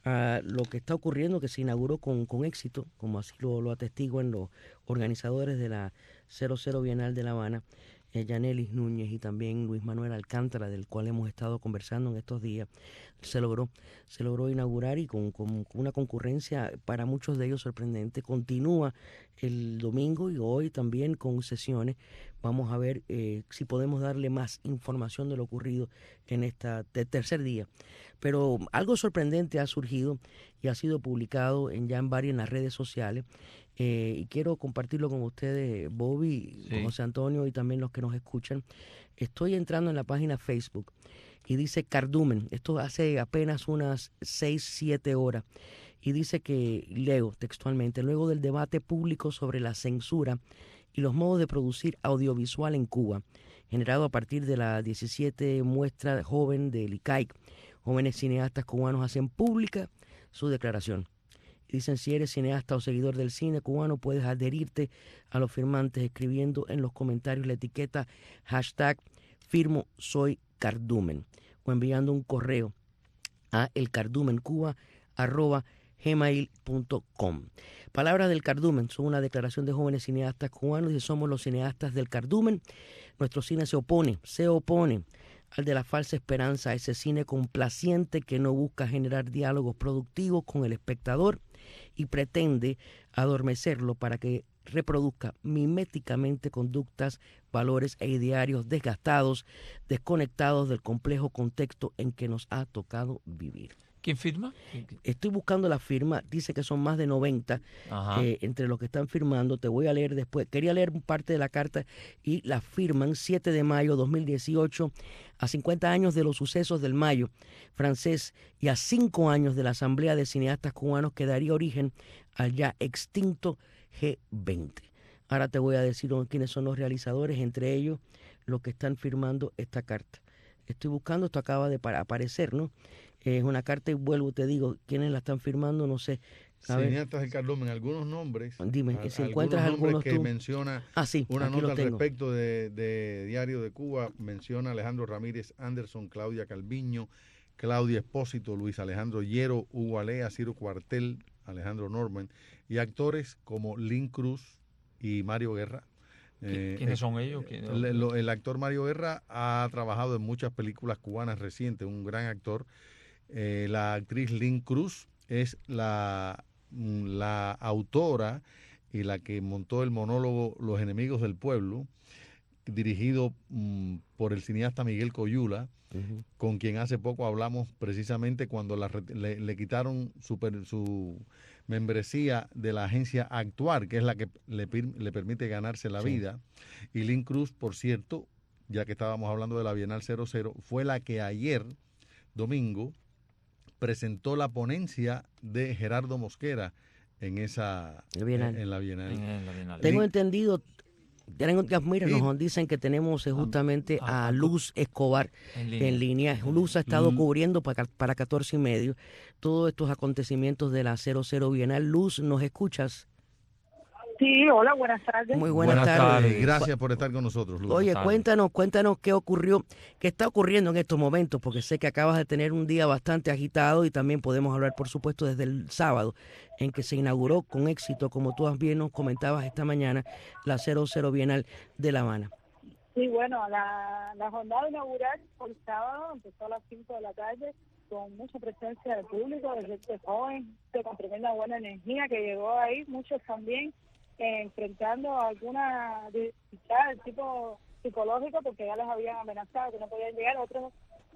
a lo que está ocurriendo, que se inauguró con, con éxito, como así lo, lo atestiguan los organizadores de la cero cero Bienal de La Habana, eh, Yanelis Núñez y también Luis Manuel Alcántara, del cual hemos estado conversando en estos días, se logró, se logró inaugurar y con, con, con una concurrencia para muchos de ellos sorprendente. Continúa el domingo y hoy también con sesiones. Vamos a ver eh, si podemos darle más información de lo ocurrido en este tercer día. Pero algo sorprendente ha surgido y ha sido publicado en, ya en varias en las redes sociales. Eh, y quiero compartirlo con ustedes, Bobby, Sí. con José Antonio y también los que nos escuchan. Estoy entrando en la página Facebook y dice Cardumen. Esto hace apenas unas seis, siete horas. Y dice que, leo textualmente, luego del debate público sobre la censura y los modos de producir audiovisual en Cuba, generado a partir de la diecisiete muestra joven del I C A I C, jóvenes cineastas cubanos hacen pública su declaración. Dicen, si eres cineasta o seguidor del cine cubano, puedes adherirte a los firmantes escribiendo en los comentarios la etiqueta hashtag firmo soy Cardumen o enviando un correo a elcardumencuba arroba gmail punto com. Palabras del Cardumen son una declaración de jóvenes cineastas cubanos y somos los cineastas del Cardumen. Nuestro cine se opone, se opone al de la falsa esperanza, ese cine complaciente que no busca generar diálogos productivos con el espectador y pretende adormecerlo para que reproduzca miméticamente conductas, valores e idearios desgastados, desconectados del complejo contexto en que nos ha tocado vivir. ¿Quién firma? Estoy buscando la firma, dice que son más de noventa Ajá. eh, entre los que están firmando. Te voy a leer después. Quería leer parte de la carta y la firman siete de mayo de dos mil dieciocho, a cincuenta años de los sucesos del Mayo francés y a cinco años de la Asamblea de Cineastas Cubanos que daría origen al ya extinto G veinte. Ahora te voy a decir quiénes son los realizadores, entre ellos los que están firmando esta carta. Estoy buscando, esto acaba de para aparecer, ¿no? Es una carta y vuelvo, te digo, quiénes la están firmando, no sé. A ver. Cineastas del Cardumen, algunos nombres. Dime, a- si algunos encuentras nombres algunos que tú. menciona Ah, sí, una aquí nota lo al tengo. respecto de, de Diario de Cuba, menciona Alejandro Ramírez Anderson, Claudia Calviño, Claudia Espósito, Luis Alejandro Hierro, Hugo Alea, Ciro Cuartel, Alejandro Norman, y actores como Lynn Cruz y Mario Guerra. Eh, ¿Quiénes eh, son ellos? ¿Quién- el, lo- el actor Mario Guerra ha trabajado en muchas películas cubanas recientes, un gran actor. Eh, la actriz Lynn Cruz es la, mm, la autora y la que montó el monólogo Los enemigos del pueblo, dirigido mm, por el cineasta Miguel Coyula, Ujú. con quien hace poco hablamos precisamente cuando la re- le, le quitaron su, per- su membresía de la agencia Actuar, que es la que le, pir- le permite ganarse la Sí. vida. Y Lynn Cruz, por cierto, ya que estábamos hablando de la Bienal cero cero, fue la que ayer, domingo, presentó la ponencia de Gerardo Mosquera en esa La Bienal. en, en la Bienal. En- en la Bienal. Tengo Lin- entendido, tengo- ya, mira, Y- nos dicen que tenemos eh, justamente ah, a ah, Luz Escobar En línea. en línea. Luz ha estado Mm. cubriendo para, para catorce y medio todos estos acontecimientos de la cero cero Bienal. Luz, ¿nos escuchas? Sí, hola, buenas tardes. Muy buenas, Buenas tardes. tardes. Gracias por estar con nosotros, Luz. Oye, tardes. cuéntanos, cuéntanos qué ocurrió, qué está ocurriendo en estos momentos, porque sé que acabas de tener un día bastante agitado y también podemos hablar, por supuesto, desde el sábado, en que se inauguró con éxito, como tú bien nos comentabas esta mañana, la cero cero Bienal de La Habana. Sí, bueno, la, la jornada inaugural por el sábado empezó a las cinco de la tarde con mucha presencia de público, de gente joven, con tremenda buena energía que llegó ahí, muchos también eh, enfrentando alguna dificultad del tipo psicológico porque ya les habían amenazado que no podían llegar, otros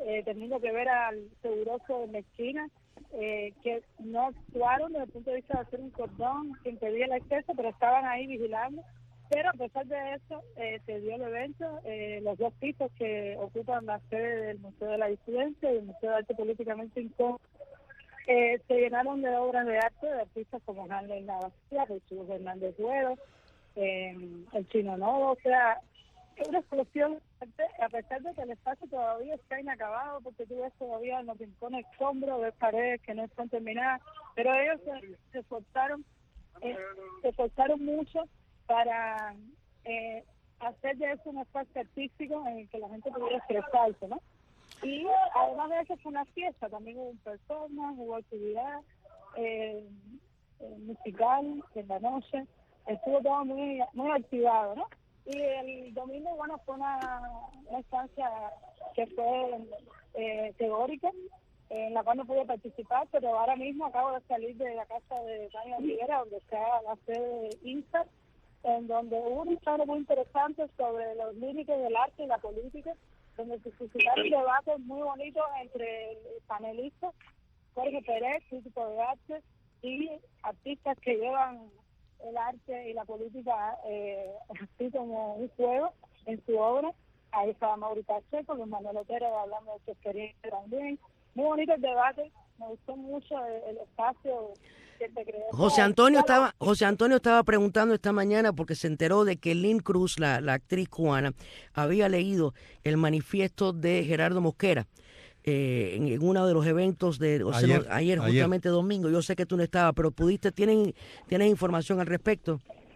eh, teniendo que ver al seguroso de Mezquina, eh, que no actuaron desde el punto de vista de hacer un cordón que impedía el acceso, pero estaban ahí vigilando. Pero a pesar de eso, eh, se dio el evento, eh, los dos pisos que ocupan la sede del Museo de la Disidencia y el Museo de Arte Políticamente Incómodo, eh, se llenaron de obras de arte de artistas como Hanley Navasía, Jesús Hernández Duero, eh, el Chino Novo, o sea, una explosión, a pesar de que el espacio todavía está inacabado, porque tú ves todavía en los rincones escombros, ves paredes que no están terminadas, pero ellos se, se esforzaron, eh, se esforzaron mucho para eh, hacer de eso un espacio artístico en el que la gente pudiera expresarse, ¿no? Y además de eso fue una fiesta, también hubo un performance, hubo actividad eh, eh, musical en la noche, estuvo todo muy muy activado, ¿no? Y el domingo, bueno, fue una, una estancia que fue eh, teórica, en la cual no pude participar, pero ahora mismo acabo de salir de la casa de Tania Rivera, donde está la sede de INSA, en donde hubo un ensayo muy interesante sobre los límites del arte y la política, donde se suscitaron debates muy bonitos entre panelistas, Jorge Pérez, crítico de arte, y artistas que llevan el arte y la política eh, así como un juego en su obra. Ahí estaba Mauri Pacheco, con Manuel Otero hablando de su experiencia también. Muy bonito el debate, me gustó mucho el, el espacio que se creó. José Antonio estaba José Antonio estaba preguntando esta mañana porque se enteró de que Lynn Cruz, la, la actriz cubana, había leído el manifiesto de Gerardo Mosquera eh, en, en uno de los eventos de o sea, Ayer, no, ayer, ayer. justamente domingo. Yo sé que tú no estabas, pero pudiste, ¿tienen, ¿tienes información al respecto?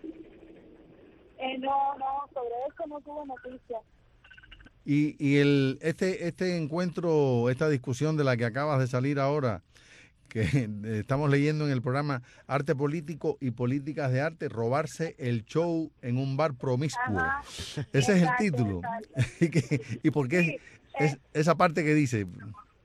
Eh, no, no, sobre eso no tuve noticias. Y, y el este este encuentro, esta discusión de la que acabas de salir ahora, que estamos leyendo en el programa Arte Político y Políticas de Arte, robarse el show en un bar promiscuo. Ajá, Ese es el exacto, título. exacto. ¿Y, qué- y por qué Sí, es, eh, esa parte que dice? Él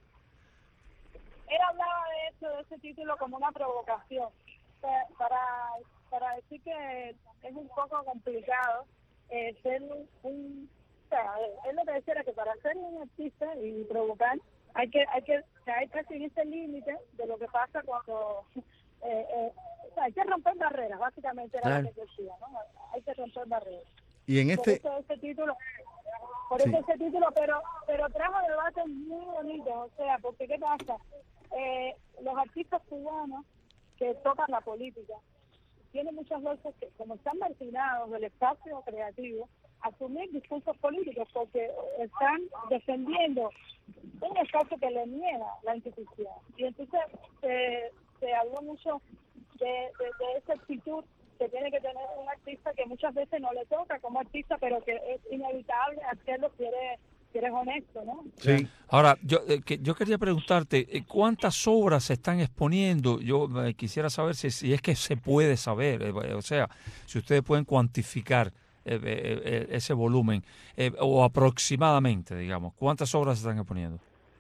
hablaba de eso, de ese título como una provocación, o sea, para, para decir que es un poco complicado eh, ser un, un- o sea, él lo que decía era que para ser un artista y provocar hay que hay que caer casi en ese límite de lo que pasa cuando eh, eh, o sea, hay que romper barreras, básicamente era Claro. lo que decía, ¿no? Hay que romper barreras. Y en Por este, eso ese título, por Sí. eso ese título, pero pero trajo debates muy bonitos, o sea, porque ¿qué pasa? Eh, los artistas cubanos que tocan la política tienen muchas veces que, como están marginados del espacio creativo, asumir discursos políticos porque están defendiendo un espacio que le niega la institución. Y entonces se, se habló mucho de, de, de esa actitud que tiene que tener un artista que muchas veces no le toca como artista, pero que es inevitable hacerlo si eres, si eres honesto, ¿no? sí, Ahora, yo, eh, que, yo quería preguntarte, eh, ¿cuántas obras se están exponiendo? Yo eh, quisiera saber si, si es que se puede saber, eh, o sea, si ustedes pueden cuantificar eh, eh, eh, ese volumen, eh, o aproximadamente, digamos, ¿cuántas obras se están exponiendo?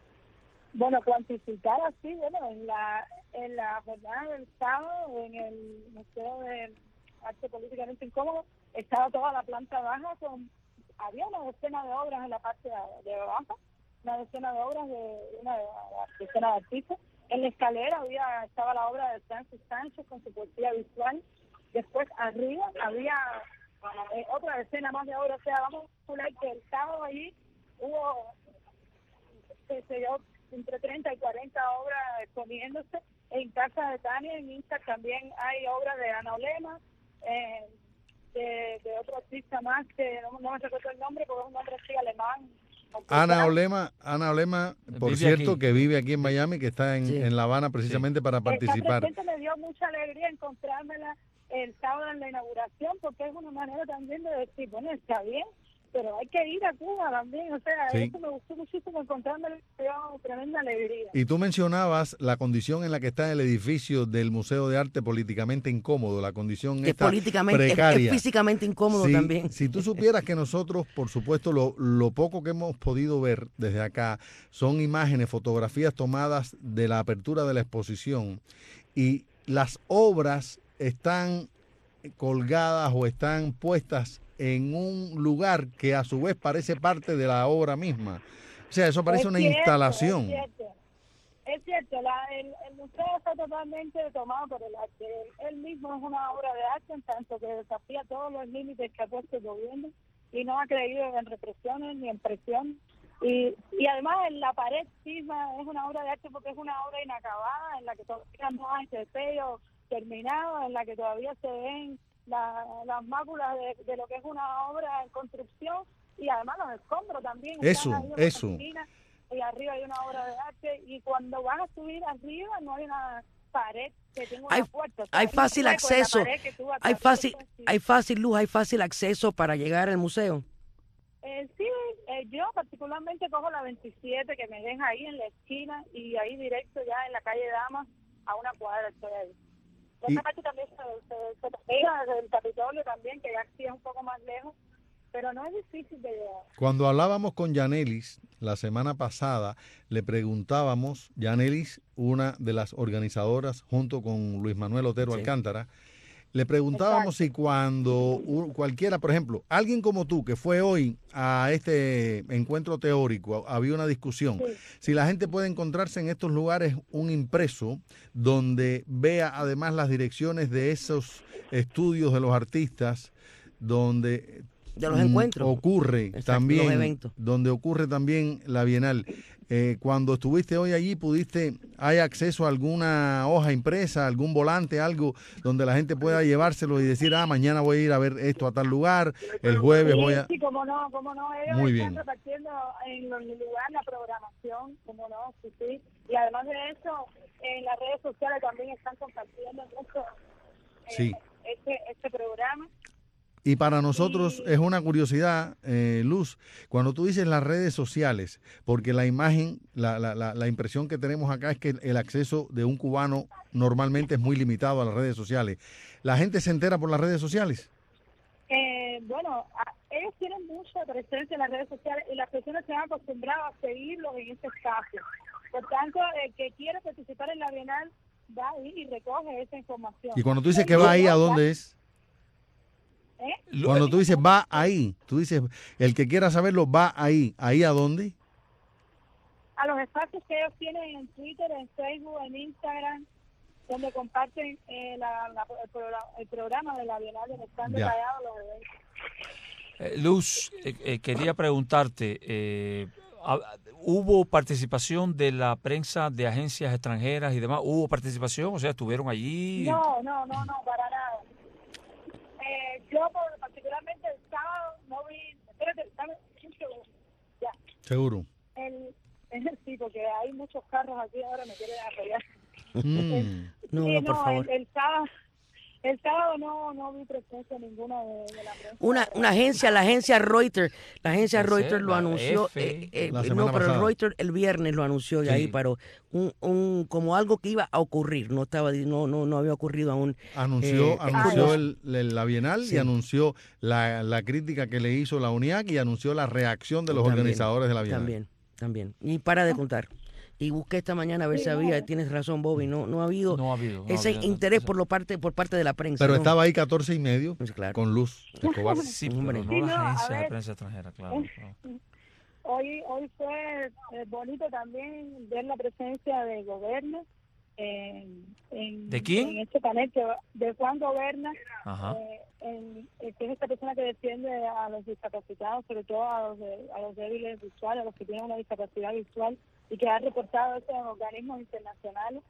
Bueno, cuantificar así, bueno, en la en la jornada del sábado en el Museo de Arte Políticamente Incómodo estaba toda la planta baja, con había una decena de obras en la parte de, de abajo, una decena de obras de una decena de artistas. En la escalera había estaba la obra de Francis Sánchez con su poesía visual. Después arriba había eh, otra decena más de obras. O sea, vamos a calcular que el sábado allí hubo, qué sé yo, entre treinta y cuarenta obras exponiéndose. En casa de Tania, en Insta también hay obras de Ana Olema, eh, de, de otro artista más que no, no me recuerdo el nombre porque es un nombre así alemán. Ana Olema, Ana Olema, por Vive cierto, aquí. que vive aquí en Miami, que está en, Sí. en La Habana precisamente para Esta participar. presente me dio mucha alegría encontrármela el sábado en la inauguración, porque es una manera también de decir, bueno, está bien, pero hay que ir a Cuba también. O sea, Sí. eso me gustó muchísimo encontrármela, me dio tremenda alegría. Y tú mencionabas la condición en la que está el edificio del Museo de Arte políticamente incómodo, la condición Que esta políticamente, es, es precaria. físicamente incómodo Si- también. Si tú supieras que nosotros, por supuesto, lo, lo poco que hemos podido ver desde acá son imágenes, fotografías tomadas de la apertura de la exposición y las obras están colgadas o están puestas en un lugar que a su vez parece parte de la obra misma. O sea, eso parece Es una cierto, instalación. Es cierto, es cierto la, el, el museo está totalmente tomado por el arte. Él, él mismo es una obra de arte, en tanto que desafía todos los límites que ha puesto el gobierno y no ha creído en represiones ni en presión. Y, y además en la pared misma es una obra de arte porque es una obra inacabada, en la que todavía no hay sello terminado, en la que todavía se ven la, las máculas de, de lo que es una obra en construcción, y además los escombros también. Eso, están ahí en la eso. esquina, y arriba hay una obra de arte, y cuando van a subir arriba no hay una pared que tenga una Hay, puerta. O sea, hay un fácil hueco en la acceso, pared que tú hay atraviesas fácil, así. hay fácil luz, hay fácil acceso para llegar al museo. Eh, sí, eh, yo particularmente cojo la veintisiete, que me deja ahí en la esquina, y ahí directo ya en la calle Damas, a una cuadra estoy ahí. Y- Esa parte también se, se, se pega desde el Capitolio también, que ya sí es un poco más lejos, pero no es difícil de llegar. Cuando hablábamos con Yanelis la semana pasada, le preguntábamos, Yanelis, una de las organizadoras, junto con Luis Manuel Otero Sí. Alcántara, le preguntábamos si cuando u- cualquiera, por ejemplo, alguien como tú que fue hoy a este encuentro teórico, había una discusión, Sí. si la gente puede encontrarse en estos lugares un impreso donde vea además las direcciones de esos estudios de los artistas, donde De los mm, encuentros. ocurre Exacto, también, los eventos. donde ocurre también la Bienal. Eh, cuando estuviste hoy allí, pudiste, ¿hay acceso a alguna hoja impresa, algún volante, algo donde la gente pueda llevárselo y decir, ah, mañana voy a ir a ver esto a tal lugar, el jueves Sí, voy a... sí, como no, como no, ellos Muy están bien. repartiendo en los lugares la programación, como no, sí, sí, y además de eso, en las redes sociales también están compartiendo mucho eh, Sí. este, este programa. Y para nosotros Y- es una curiosidad, eh, Luz, cuando tú dices las redes sociales, porque la imagen, la, la, la, la impresión que tenemos acá es que el acceso de un cubano normalmente es muy limitado a las redes sociales. ¿La gente se entera por las redes sociales? Eh, bueno, a- ellos tienen mucha presencia en las redes sociales y las personas se han acostumbrado a seguirlos en este espacio. Por tanto, el que quiere participar en la Bienal va ahí y recoge esa información. Y cuando tú dices que va ahí, ¿a dónde es? ¿Eh? Lo- Cuando tú dices va ahí, tú dices, el que quiera saberlo va ahí. ¿Ahí a dónde? A los espacios que ellos tienen en Twitter, en Facebook, en Instagram, donde comparten eh, la, la- el, programa, el programa de la Bienal, donde están Ya. detallados los eventos. Eh, Luz, eh, eh, quería preguntarte, eh, ah, ¿hubo participación de la prensa de agencias extranjeras y demás? ¿Hubo participación? O sea, ¿estuvieron allí? No, no, no, no, para nada. Eh, yo por- particularmente el sábado no vi, espérate, dame un segundo. Ya, Seguro. el, sí, porque hay muchos carros aquí ahora, me quieren arreglar. Mm. No, Sí, no, por favor. El, el sábado, el sábado no, no vi presencia ninguna de, de la prensa. Una, una agencia, la agencia Reuters, la agencia ¿En serio? Reuters lo La anunció, F, eh, eh, la no, semana pero pasada. Reuters el viernes lo anunció ya Sí. ahí, pero un, un, como algo que iba a ocurrir, no estaba, no, no, no había ocurrido aún. Anunció, Eh, anunció ah, el- el- la Bienal Sí. y anunció la, la crítica que le hizo la UNIAC y anunció la reacción de los También, organizadores de la Bienal. También, también. Y para de contar. Y busqué esta mañana a ver Sí, si había, no. tienes razón, Bobby, no, no ha habido No ha habido. no ha ese habido, interés o sea, por lo parte, por parte de la prensa. Pero ¿no? estaba ahí catorce y medio Pues claro. con Luz Escobar. Sí, pero Hombre. no Sí, las no, a agencias de ver. prensa extranjera, claro. claro. Hoy, hoy fue eh, bonito también ver la presencia de Goberna en, en, ¿De quién? en este panel, que, de Juan Goberna, Ajá. eh, en, eh, que es esta persona que defiende a los discapacitados, sobre todo a los, de- a los débiles visuales, a los que tienen una discapacidad visual, y que ha reportado eso en organismos internacionales.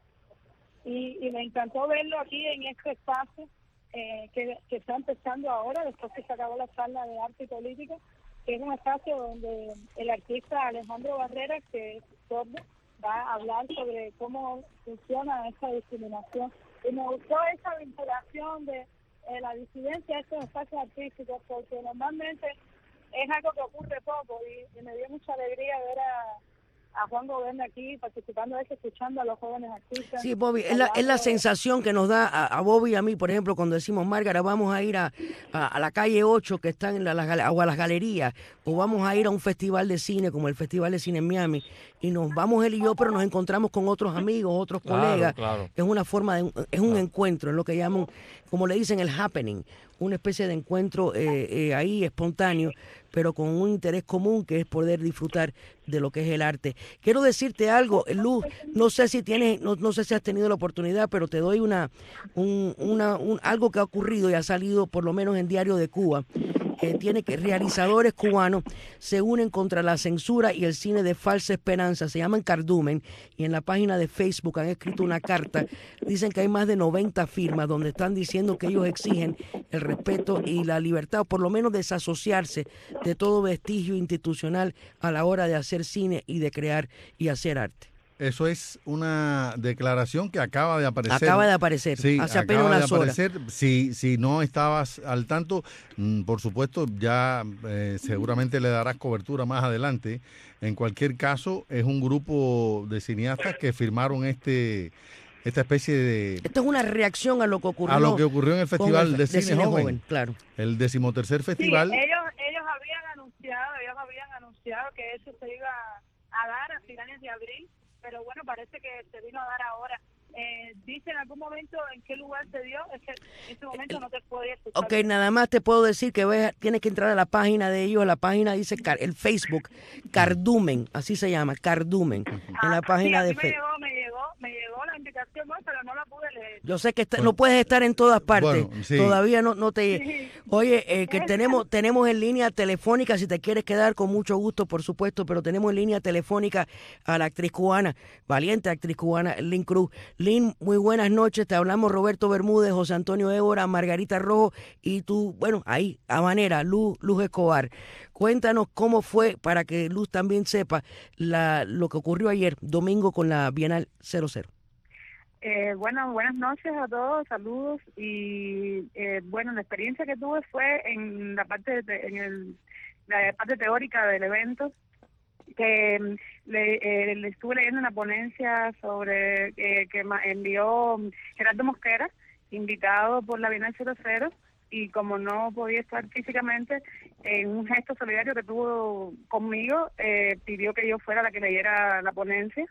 Y, y me encantó verlo aquí en este espacio eh, que, que está empezando ahora, después que se acabó la charla de arte y política, que es un espacio donde el artista Alejandro Barrera, que es sordo, va a hablar sobre cómo funciona esta discriminación. Y me gustó esa vinculación de eh, la disidencia a estos espacios artísticos, porque normalmente es algo que ocurre poco, y, y me dio mucha alegría ver a, a Juan Goberna aquí participando de eso, escuchando a los jóvenes artistas. Sí, Bobby, es la, es la hablando de- sensación que nos da a, a Bobby y a mí, por ejemplo, cuando decimos, Márgara, vamos a ir a, a, a la calle ocho que está en la, las gal- o a las galerías, o vamos a ir a un festival de cine como el Festival de Cine en Miami, y nos vamos él y yo, pero nos encontramos con otros amigos, otros Claro, colegas. claro. Es una forma de, es un encuentro, es lo que llaman, como le dicen, el happening. una especie de encuentro eh, eh, ahí espontáneo, pero con un interés común que es poder disfrutar de lo que es el arte. Quiero decirte algo, Luz, no sé si tienes, no, no sé si has tenido la oportunidad, pero te doy una, un, una un, algo que ha ocurrido y ha salido por lo menos en Diario de Cuba. Eh, tiene que realizadores cubanos se unen contra la censura y el cine de falsa esperanza, se llaman Cardumen, y en la página de Facebook han escrito una carta, dicen que hay más de noventa firmas donde están diciendo que ellos exigen el respeto y la libertad, o por lo menos desasociarse de todo vestigio institucional a la hora de hacer cine y de crear y hacer arte. Eso es una declaración que acaba de aparecer. Acaba de aparecer, sí, hace apenas acaba de unas horas. aparecer. Si, si no estabas al tanto, mm, por supuesto, ya eh, seguramente le darás cobertura más adelante. En cualquier caso, es un grupo de cineastas que firmaron este esta especie de... Esto es una reacción a lo que ocurrió, a lo que ocurrió en el Festival el, de, Cine, de Cine Joven, Joven, claro. El decimotercer festival. Sí, ellos, ellos habían anunciado, ellos habían anunciado que eso se iba a dar a finales de abril, pero bueno, parece que se vino a dar ahora. Eh, dice en algún momento en qué lugar se dio, es que en ese momento no te podía escuchar. Ok, nada más te puedo decir que ves, tienes que entrar a la página de ellos, la página dice, el Facebook, Cardumen, así se llama, Cardumen, Ah, en la página sí, de me Facebook. llegó, me llegó, me llegó la invitación, pero no la pude leer. Yo sé que está, Bueno, no puedes estar en todas partes, bueno, sí. todavía no, no te... Sí. Oye, eh, que tenemos tenemos en línea telefónica, si te quieres quedar con mucho gusto, por supuesto, pero tenemos en línea telefónica a la actriz cubana, valiente actriz cubana, Lynn Cruz. Lynn, muy buenas noches, te hablamos Roberto Bermúdez, José Antonio Évora, Margarita Rojo y tú, bueno, ahí, a manera, Luz, Luz Escobar. Cuéntanos cómo fue, para que Luz también sepa, la, lo que ocurrió ayer, domingo, con la Bienal cero cero. Eh, bueno, buenas noches a todos, saludos y eh, bueno, la experiencia que tuve fue en la parte de, en el, la parte teórica del evento, que mm, le, eh, le estuve leyendo una ponencia sobre eh, que ma- envió Gerardo Mosquera, invitado por la Bienal cero cero, y como no podía estar físicamente, en un gesto solidario que tuvo conmigo, eh, pidió que yo fuera la que leyera la ponencia.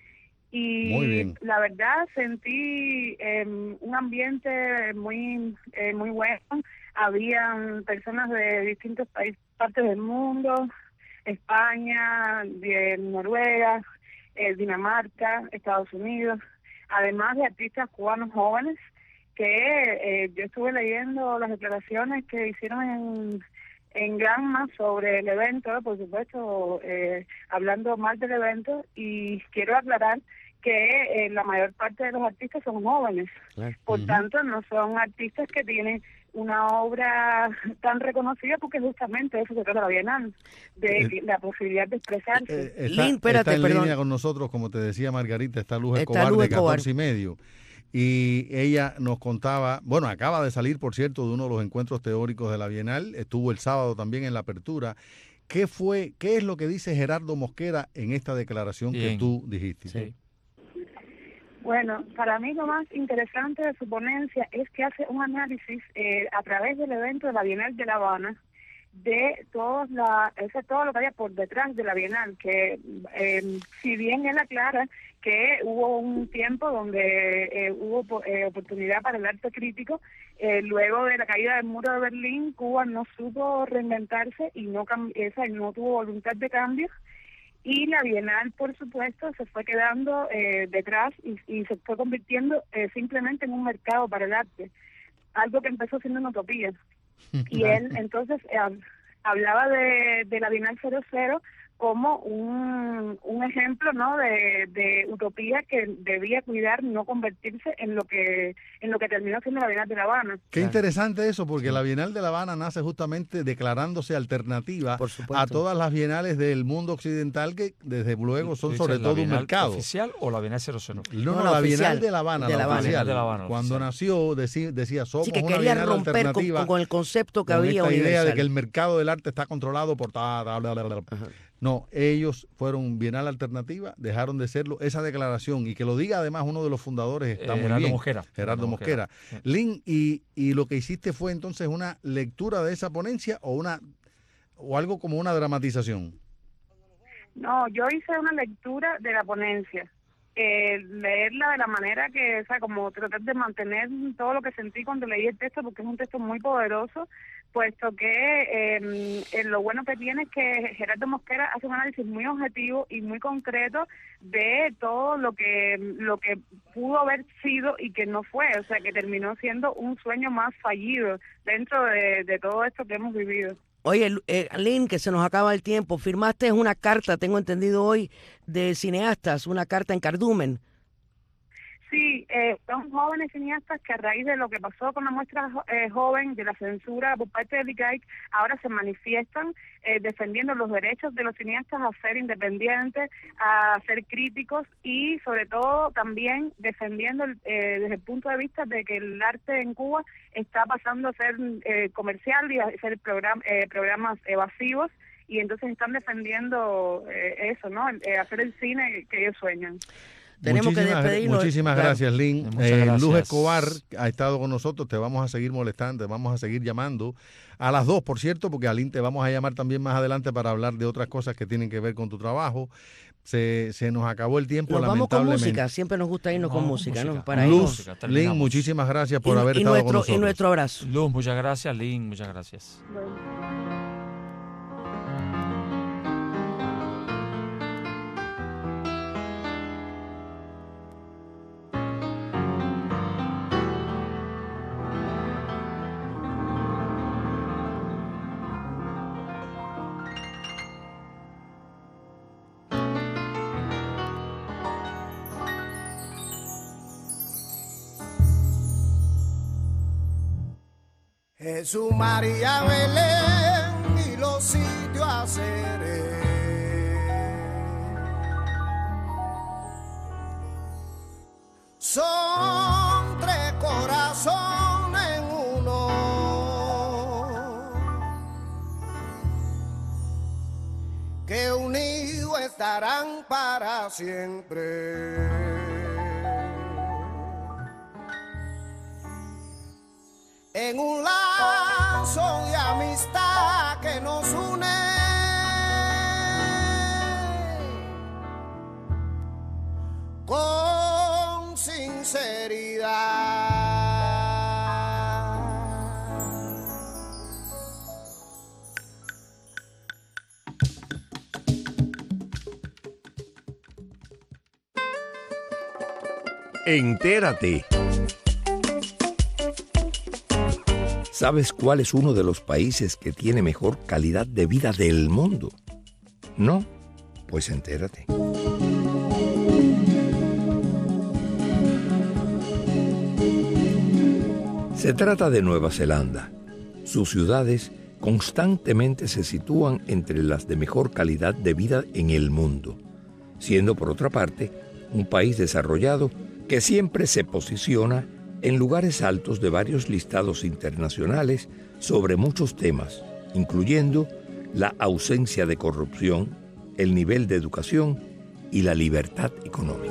Y Muy bien. la verdad sentí eh, un ambiente muy eh, muy bueno. Habían personas de distintos países, partes del mundo, España, de Noruega, eh, Dinamarca, Estados Unidos, además de artistas cubanos jóvenes que eh, yo estuve leyendo las declaraciones que hicieron en en Granma sobre el evento, por supuesto, eh, hablando mal del evento, y quiero aclarar que eh, la mayor parte de los artistas son jóvenes, Claro. por Ujú. tanto no son artistas que tienen una obra tan reconocida, porque justamente eso se trata de la Bienal, de Eh, la posibilidad de expresarse. Eh, está, Lynn, espérate, está en perdón. línea con nosotros, como te decía Margarita, está Luz Está Escobar Luz de Escobar. catorce y medio. Y ella nos contaba, bueno, acaba de salir, por cierto, de uno de los encuentros teóricos de la Bienal, estuvo el sábado también en la apertura. ¿Qué fue, qué es lo que dice Gerardo Mosquera en esta declaración que Bien. tú dijiste? Sí. Bueno, para mí lo más interesante de su ponencia es que hace un análisis eh, a través del evento de la Bienal de La Habana de todos la, ese, todo lo que había por detrás de la Bienal, que eh, si bien él aclara que hubo un tiempo donde eh, hubo eh, oportunidad para el arte crítico, eh, luego de la caída del muro de Berlín, Cuba no supo reinventarse y no, cam- esa, no tuvo voluntad de cambio. Y la Bienal, por supuesto, se fue quedando eh, detrás y, y se fue convirtiendo eh, simplemente en un mercado para el arte, algo que empezó siendo una utopía. Y él entonces eh, hablaba de, de la Bienal cero cero como un, un ejemplo, ¿no?, de, de utopía que debía cuidar, no convertirse en lo que en lo que terminó siendo la Bienal de La Habana. Qué Claro. interesante eso, porque la Bienal de La Habana nace justamente declarándose alternativa Por supuesto. a todas las bienales del mundo occidental, que desde luego son ¿Dices sobre la todo un Bienal mercado. ¿Oficial o la Bienal cero cero? No, No, no, la la oficial, Bienal de La Habana, de la, La Habana. oficial. De La Habana, Cuando oficial. nació, decí- decía, somos Sí, que una quería Bienal romper con, alternativa. con- con el concepto que con había esta idea universal. de que el mercado del arte está controlado por... ta, ta, bla, bla, bla. Ajá. No, ellos fueron Bienal Alternativa, dejaron de serlo. Esa declaración, y que lo diga además uno de los fundadores, está Eh, muy Gerardo bien. Mosquera. Gerardo Gerardo Mosquera. Mosquera. Lynn, y, y lo que hiciste fue entonces una lectura de esa ponencia o una o algo como una dramatización. No, yo hice una lectura de la ponencia. eh, leerla de la manera que, o sea, como tratar de mantener todo lo que sentí cuando leí el texto, porque es un texto muy poderoso, puesto que eh, eh, lo bueno que tiene es que Gerardo Mosquera hace un análisis muy objetivo y muy concreto de todo lo que lo que pudo haber sido y que no fue, o sea, que terminó siendo un sueño más fallido dentro de, de todo esto que hemos vivido. Oye, eh, Lynn, que se nos acaba el tiempo, firmaste una carta, tengo entendido hoy, de cineastas, una carta en Cardumen. Sí, eh, son jóvenes cineastas que a raíz de lo que pasó con la muestra eh, joven, de la censura por parte del I C A I C, ahora se manifiestan eh, defendiendo los derechos de los cineastas a ser independientes, a ser críticos y sobre todo también defendiendo eh, desde el punto de vista de que el arte en Cuba está pasando a ser eh, comercial y a ser program, eh, programas evasivos, y entonces están defendiendo eh, eso, ¿no? Eh, hacer el cine que ellos sueñan. Tenemos muchísimas, que despedirnos. Muchísimas Claro. gracias, Lynn. Muchas Eh, gracias. Luz Escobar ha estado con nosotros. Te vamos a seguir molestando, te vamos a seguir llamando. A las dos, por cierto, porque a Lynn te vamos a llamar también más adelante para hablar de otras cosas que tienen que ver con tu trabajo. Se, se nos acabó el tiempo, Nos vamos con lamentablemente. música, siempre nos gusta irnos No, con con música, ¿no? música. Para Luz, irnos. música, Lynn, terminamos. muchísimas gracias por y, haber y estado nuestro, con nosotros. Y nuestro abrazo. Luz, muchas gracias. Lynn, muchas gracias. Bueno. Jesús, María, Belén y los sitios a seré. Son tres corazones en uno, que unidos estarán para siempre. En un lazo de amistad que nos une, con sinceridad. Entérate. ¿Sabes cuál es uno de los países que tiene mejor calidad de vida del mundo? ¿No? Pues entérate. Se trata de Nueva Zelanda. Sus ciudades constantemente se sitúan entre las de mejor calidad de vida en el mundo, siendo por otra parte un país desarrollado que siempre se posiciona en lugares altos de varios listados internacionales sobre muchos temas, incluyendo la ausencia de corrupción, el nivel de educación y la libertad económica.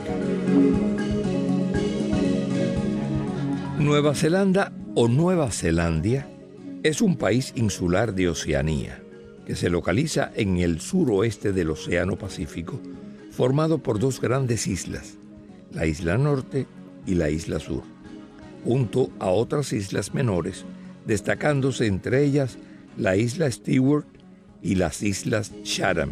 Nueva Zelanda o Nueva Zelandia es un país insular de Oceanía que se localiza en el suroeste del Océano Pacífico, formado por dos grandes islas, la isla norte y la isla sur, junto a otras islas menores, destacándose entre ellas la isla Stewart y las islas Chatham.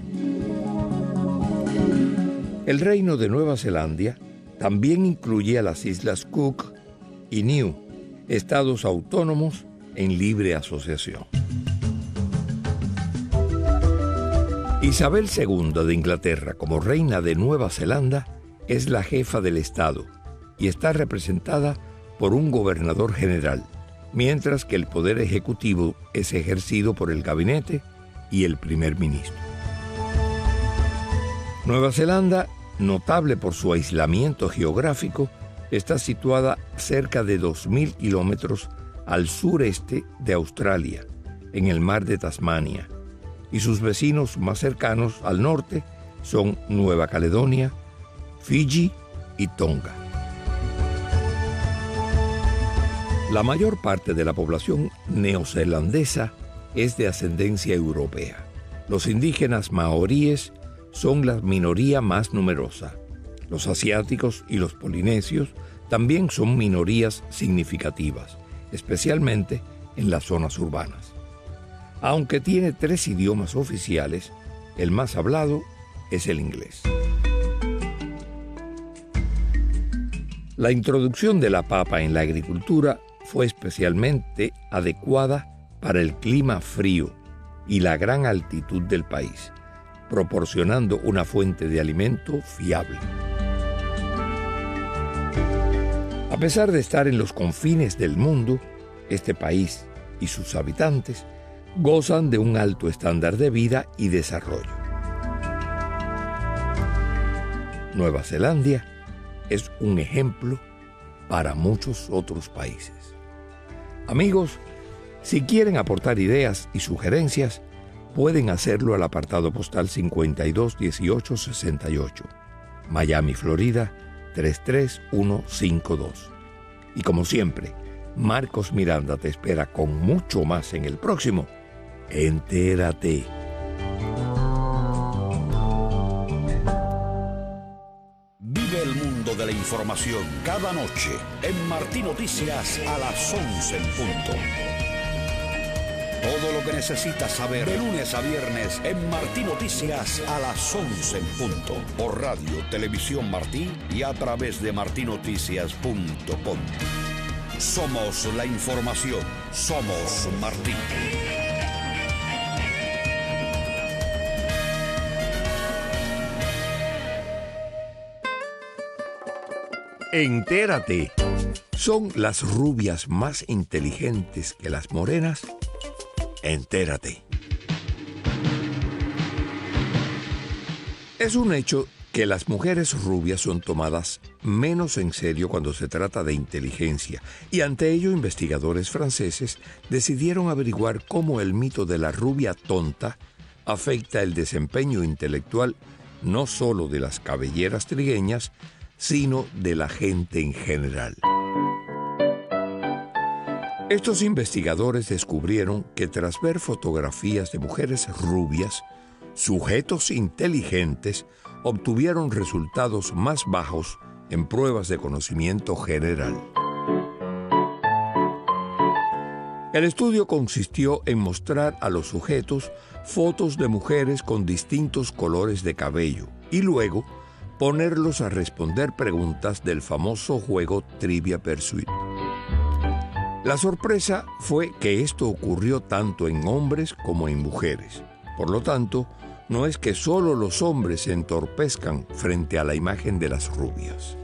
El reino de Nueva Zelanda también incluye a las islas Cook y Niue, estados autónomos en libre asociación. Isabel segunda de Inglaterra, como reina de Nueva Zelanda, es la jefa del estado y está representada por un gobernador general, mientras que el poder ejecutivo es ejercido por el gabinete y el primer ministro. Nueva Zelanda, notable por su aislamiento geográfico, está situada cerca de dos mil kilómetros al sureste de Australia, en el mar de Tasmania, y sus vecinos más cercanos al norte son Nueva Caledonia, Fiji y Tonga. La mayor parte de la población neozelandesa es de ascendencia europea. Los indígenas maoríes son la minoría más numerosa. Los asiáticos y los polinesios también son minorías significativas, especialmente en las zonas urbanas. Aunque tiene tres idiomas oficiales, el más hablado es el inglés. La introducción de la papa en la agricultura fue especialmente adecuada para el clima frío y la gran altitud del país, proporcionando una fuente de alimento fiable. A pesar de estar en los confines del mundo, este país y sus habitantes gozan de un alto estándar de vida y desarrollo. Nueva Zelanda es un ejemplo para muchos otros países. Amigos, si quieren aportar ideas y sugerencias, pueden hacerlo al apartado postal cincuenta y dos dieciocho sesenta y ocho, Miami, Florida tres tres uno cinco dos. Y como siempre, Marcos Miranda te espera con mucho más en el próximo Entérate. Vive el mundo de la información cada noche en Martí Noticias a las once en punto. Todo lo que necesitas saber de lunes a viernes en Martí Noticias a las once en punto. Por radio, televisión Martí y a través de martí noticias punto com. Somos la información. Somos Martí. Entérate. ¿Son las rubias más inteligentes que las morenas? Entérate. Es un hecho que las mujeres rubias son tomadas menos en serio cuando se trata de inteligencia, y ante ello investigadores franceses decidieron averiguar cómo el mito de la rubia tonta afecta el desempeño intelectual no solo de las cabelleras trigueñas, sino de la gente en general. Estos investigadores descubrieron que tras ver fotografías de mujeres rubias, sujetos inteligentes obtuvieron resultados más bajos en pruebas de conocimiento general. El estudio consistió en mostrar a los sujetos fotos de mujeres con distintos colores de cabello y luego ponerlos a responder preguntas del famoso juego Trivia Pursuit. La sorpresa fue que esto ocurrió tanto en hombres como en mujeres. Por lo tanto, no es que solo los hombres se entorpezcan frente a la imagen de las rubias.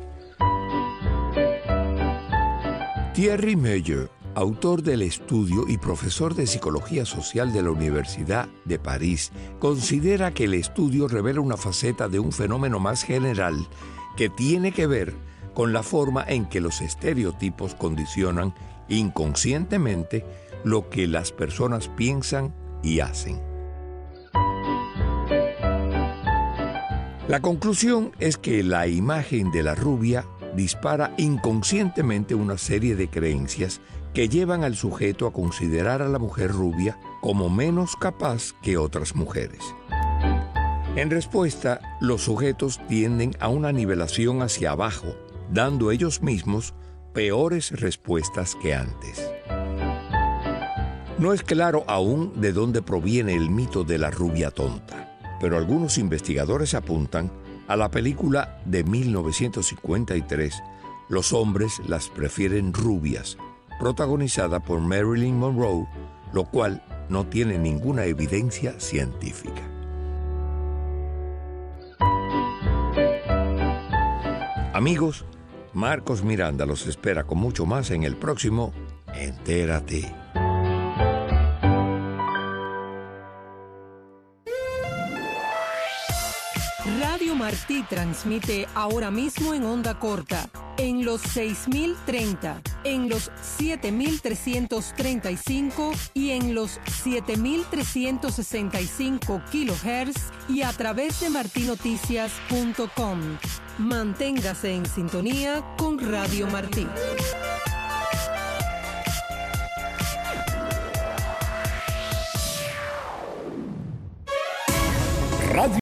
Thierry Meyer, autor del estudio y profesor de Psicología Social de la Universidad de París, considera que el estudio revela una faceta de un fenómeno más general que tiene que ver con la forma en que los estereotipos condicionan inconscientemente lo que las personas piensan y hacen. La conclusión es que la imagen de la rubia dispara inconscientemente una serie de creencias que llevan al sujeto a considerar a la mujer rubia como menos capaz que otras mujeres. En respuesta, los sujetos tienden a una nivelación hacia abajo, dando ellos mismos peores respuestas que antes. No es claro aún de dónde proviene el mito de la rubia tonta, pero algunos investigadores apuntan a la película de mil novecientos cincuenta y tres, Los hombres las prefieren rubias, protagonizada por Marilyn Monroe, lo cual no tiene ninguna evidencia científica. Amigos, Marcos Miranda los espera con mucho más en el próximo Entérate. Radio Martí transmite ahora mismo en onda corta, en los seis mil treinta, en los siete mil trescientos treinta y cinco y en los siete mil trescientos sesenta y cinco kilohertz y a través de martí noticias punto com. Manténgase en sintonía con Radio Martí.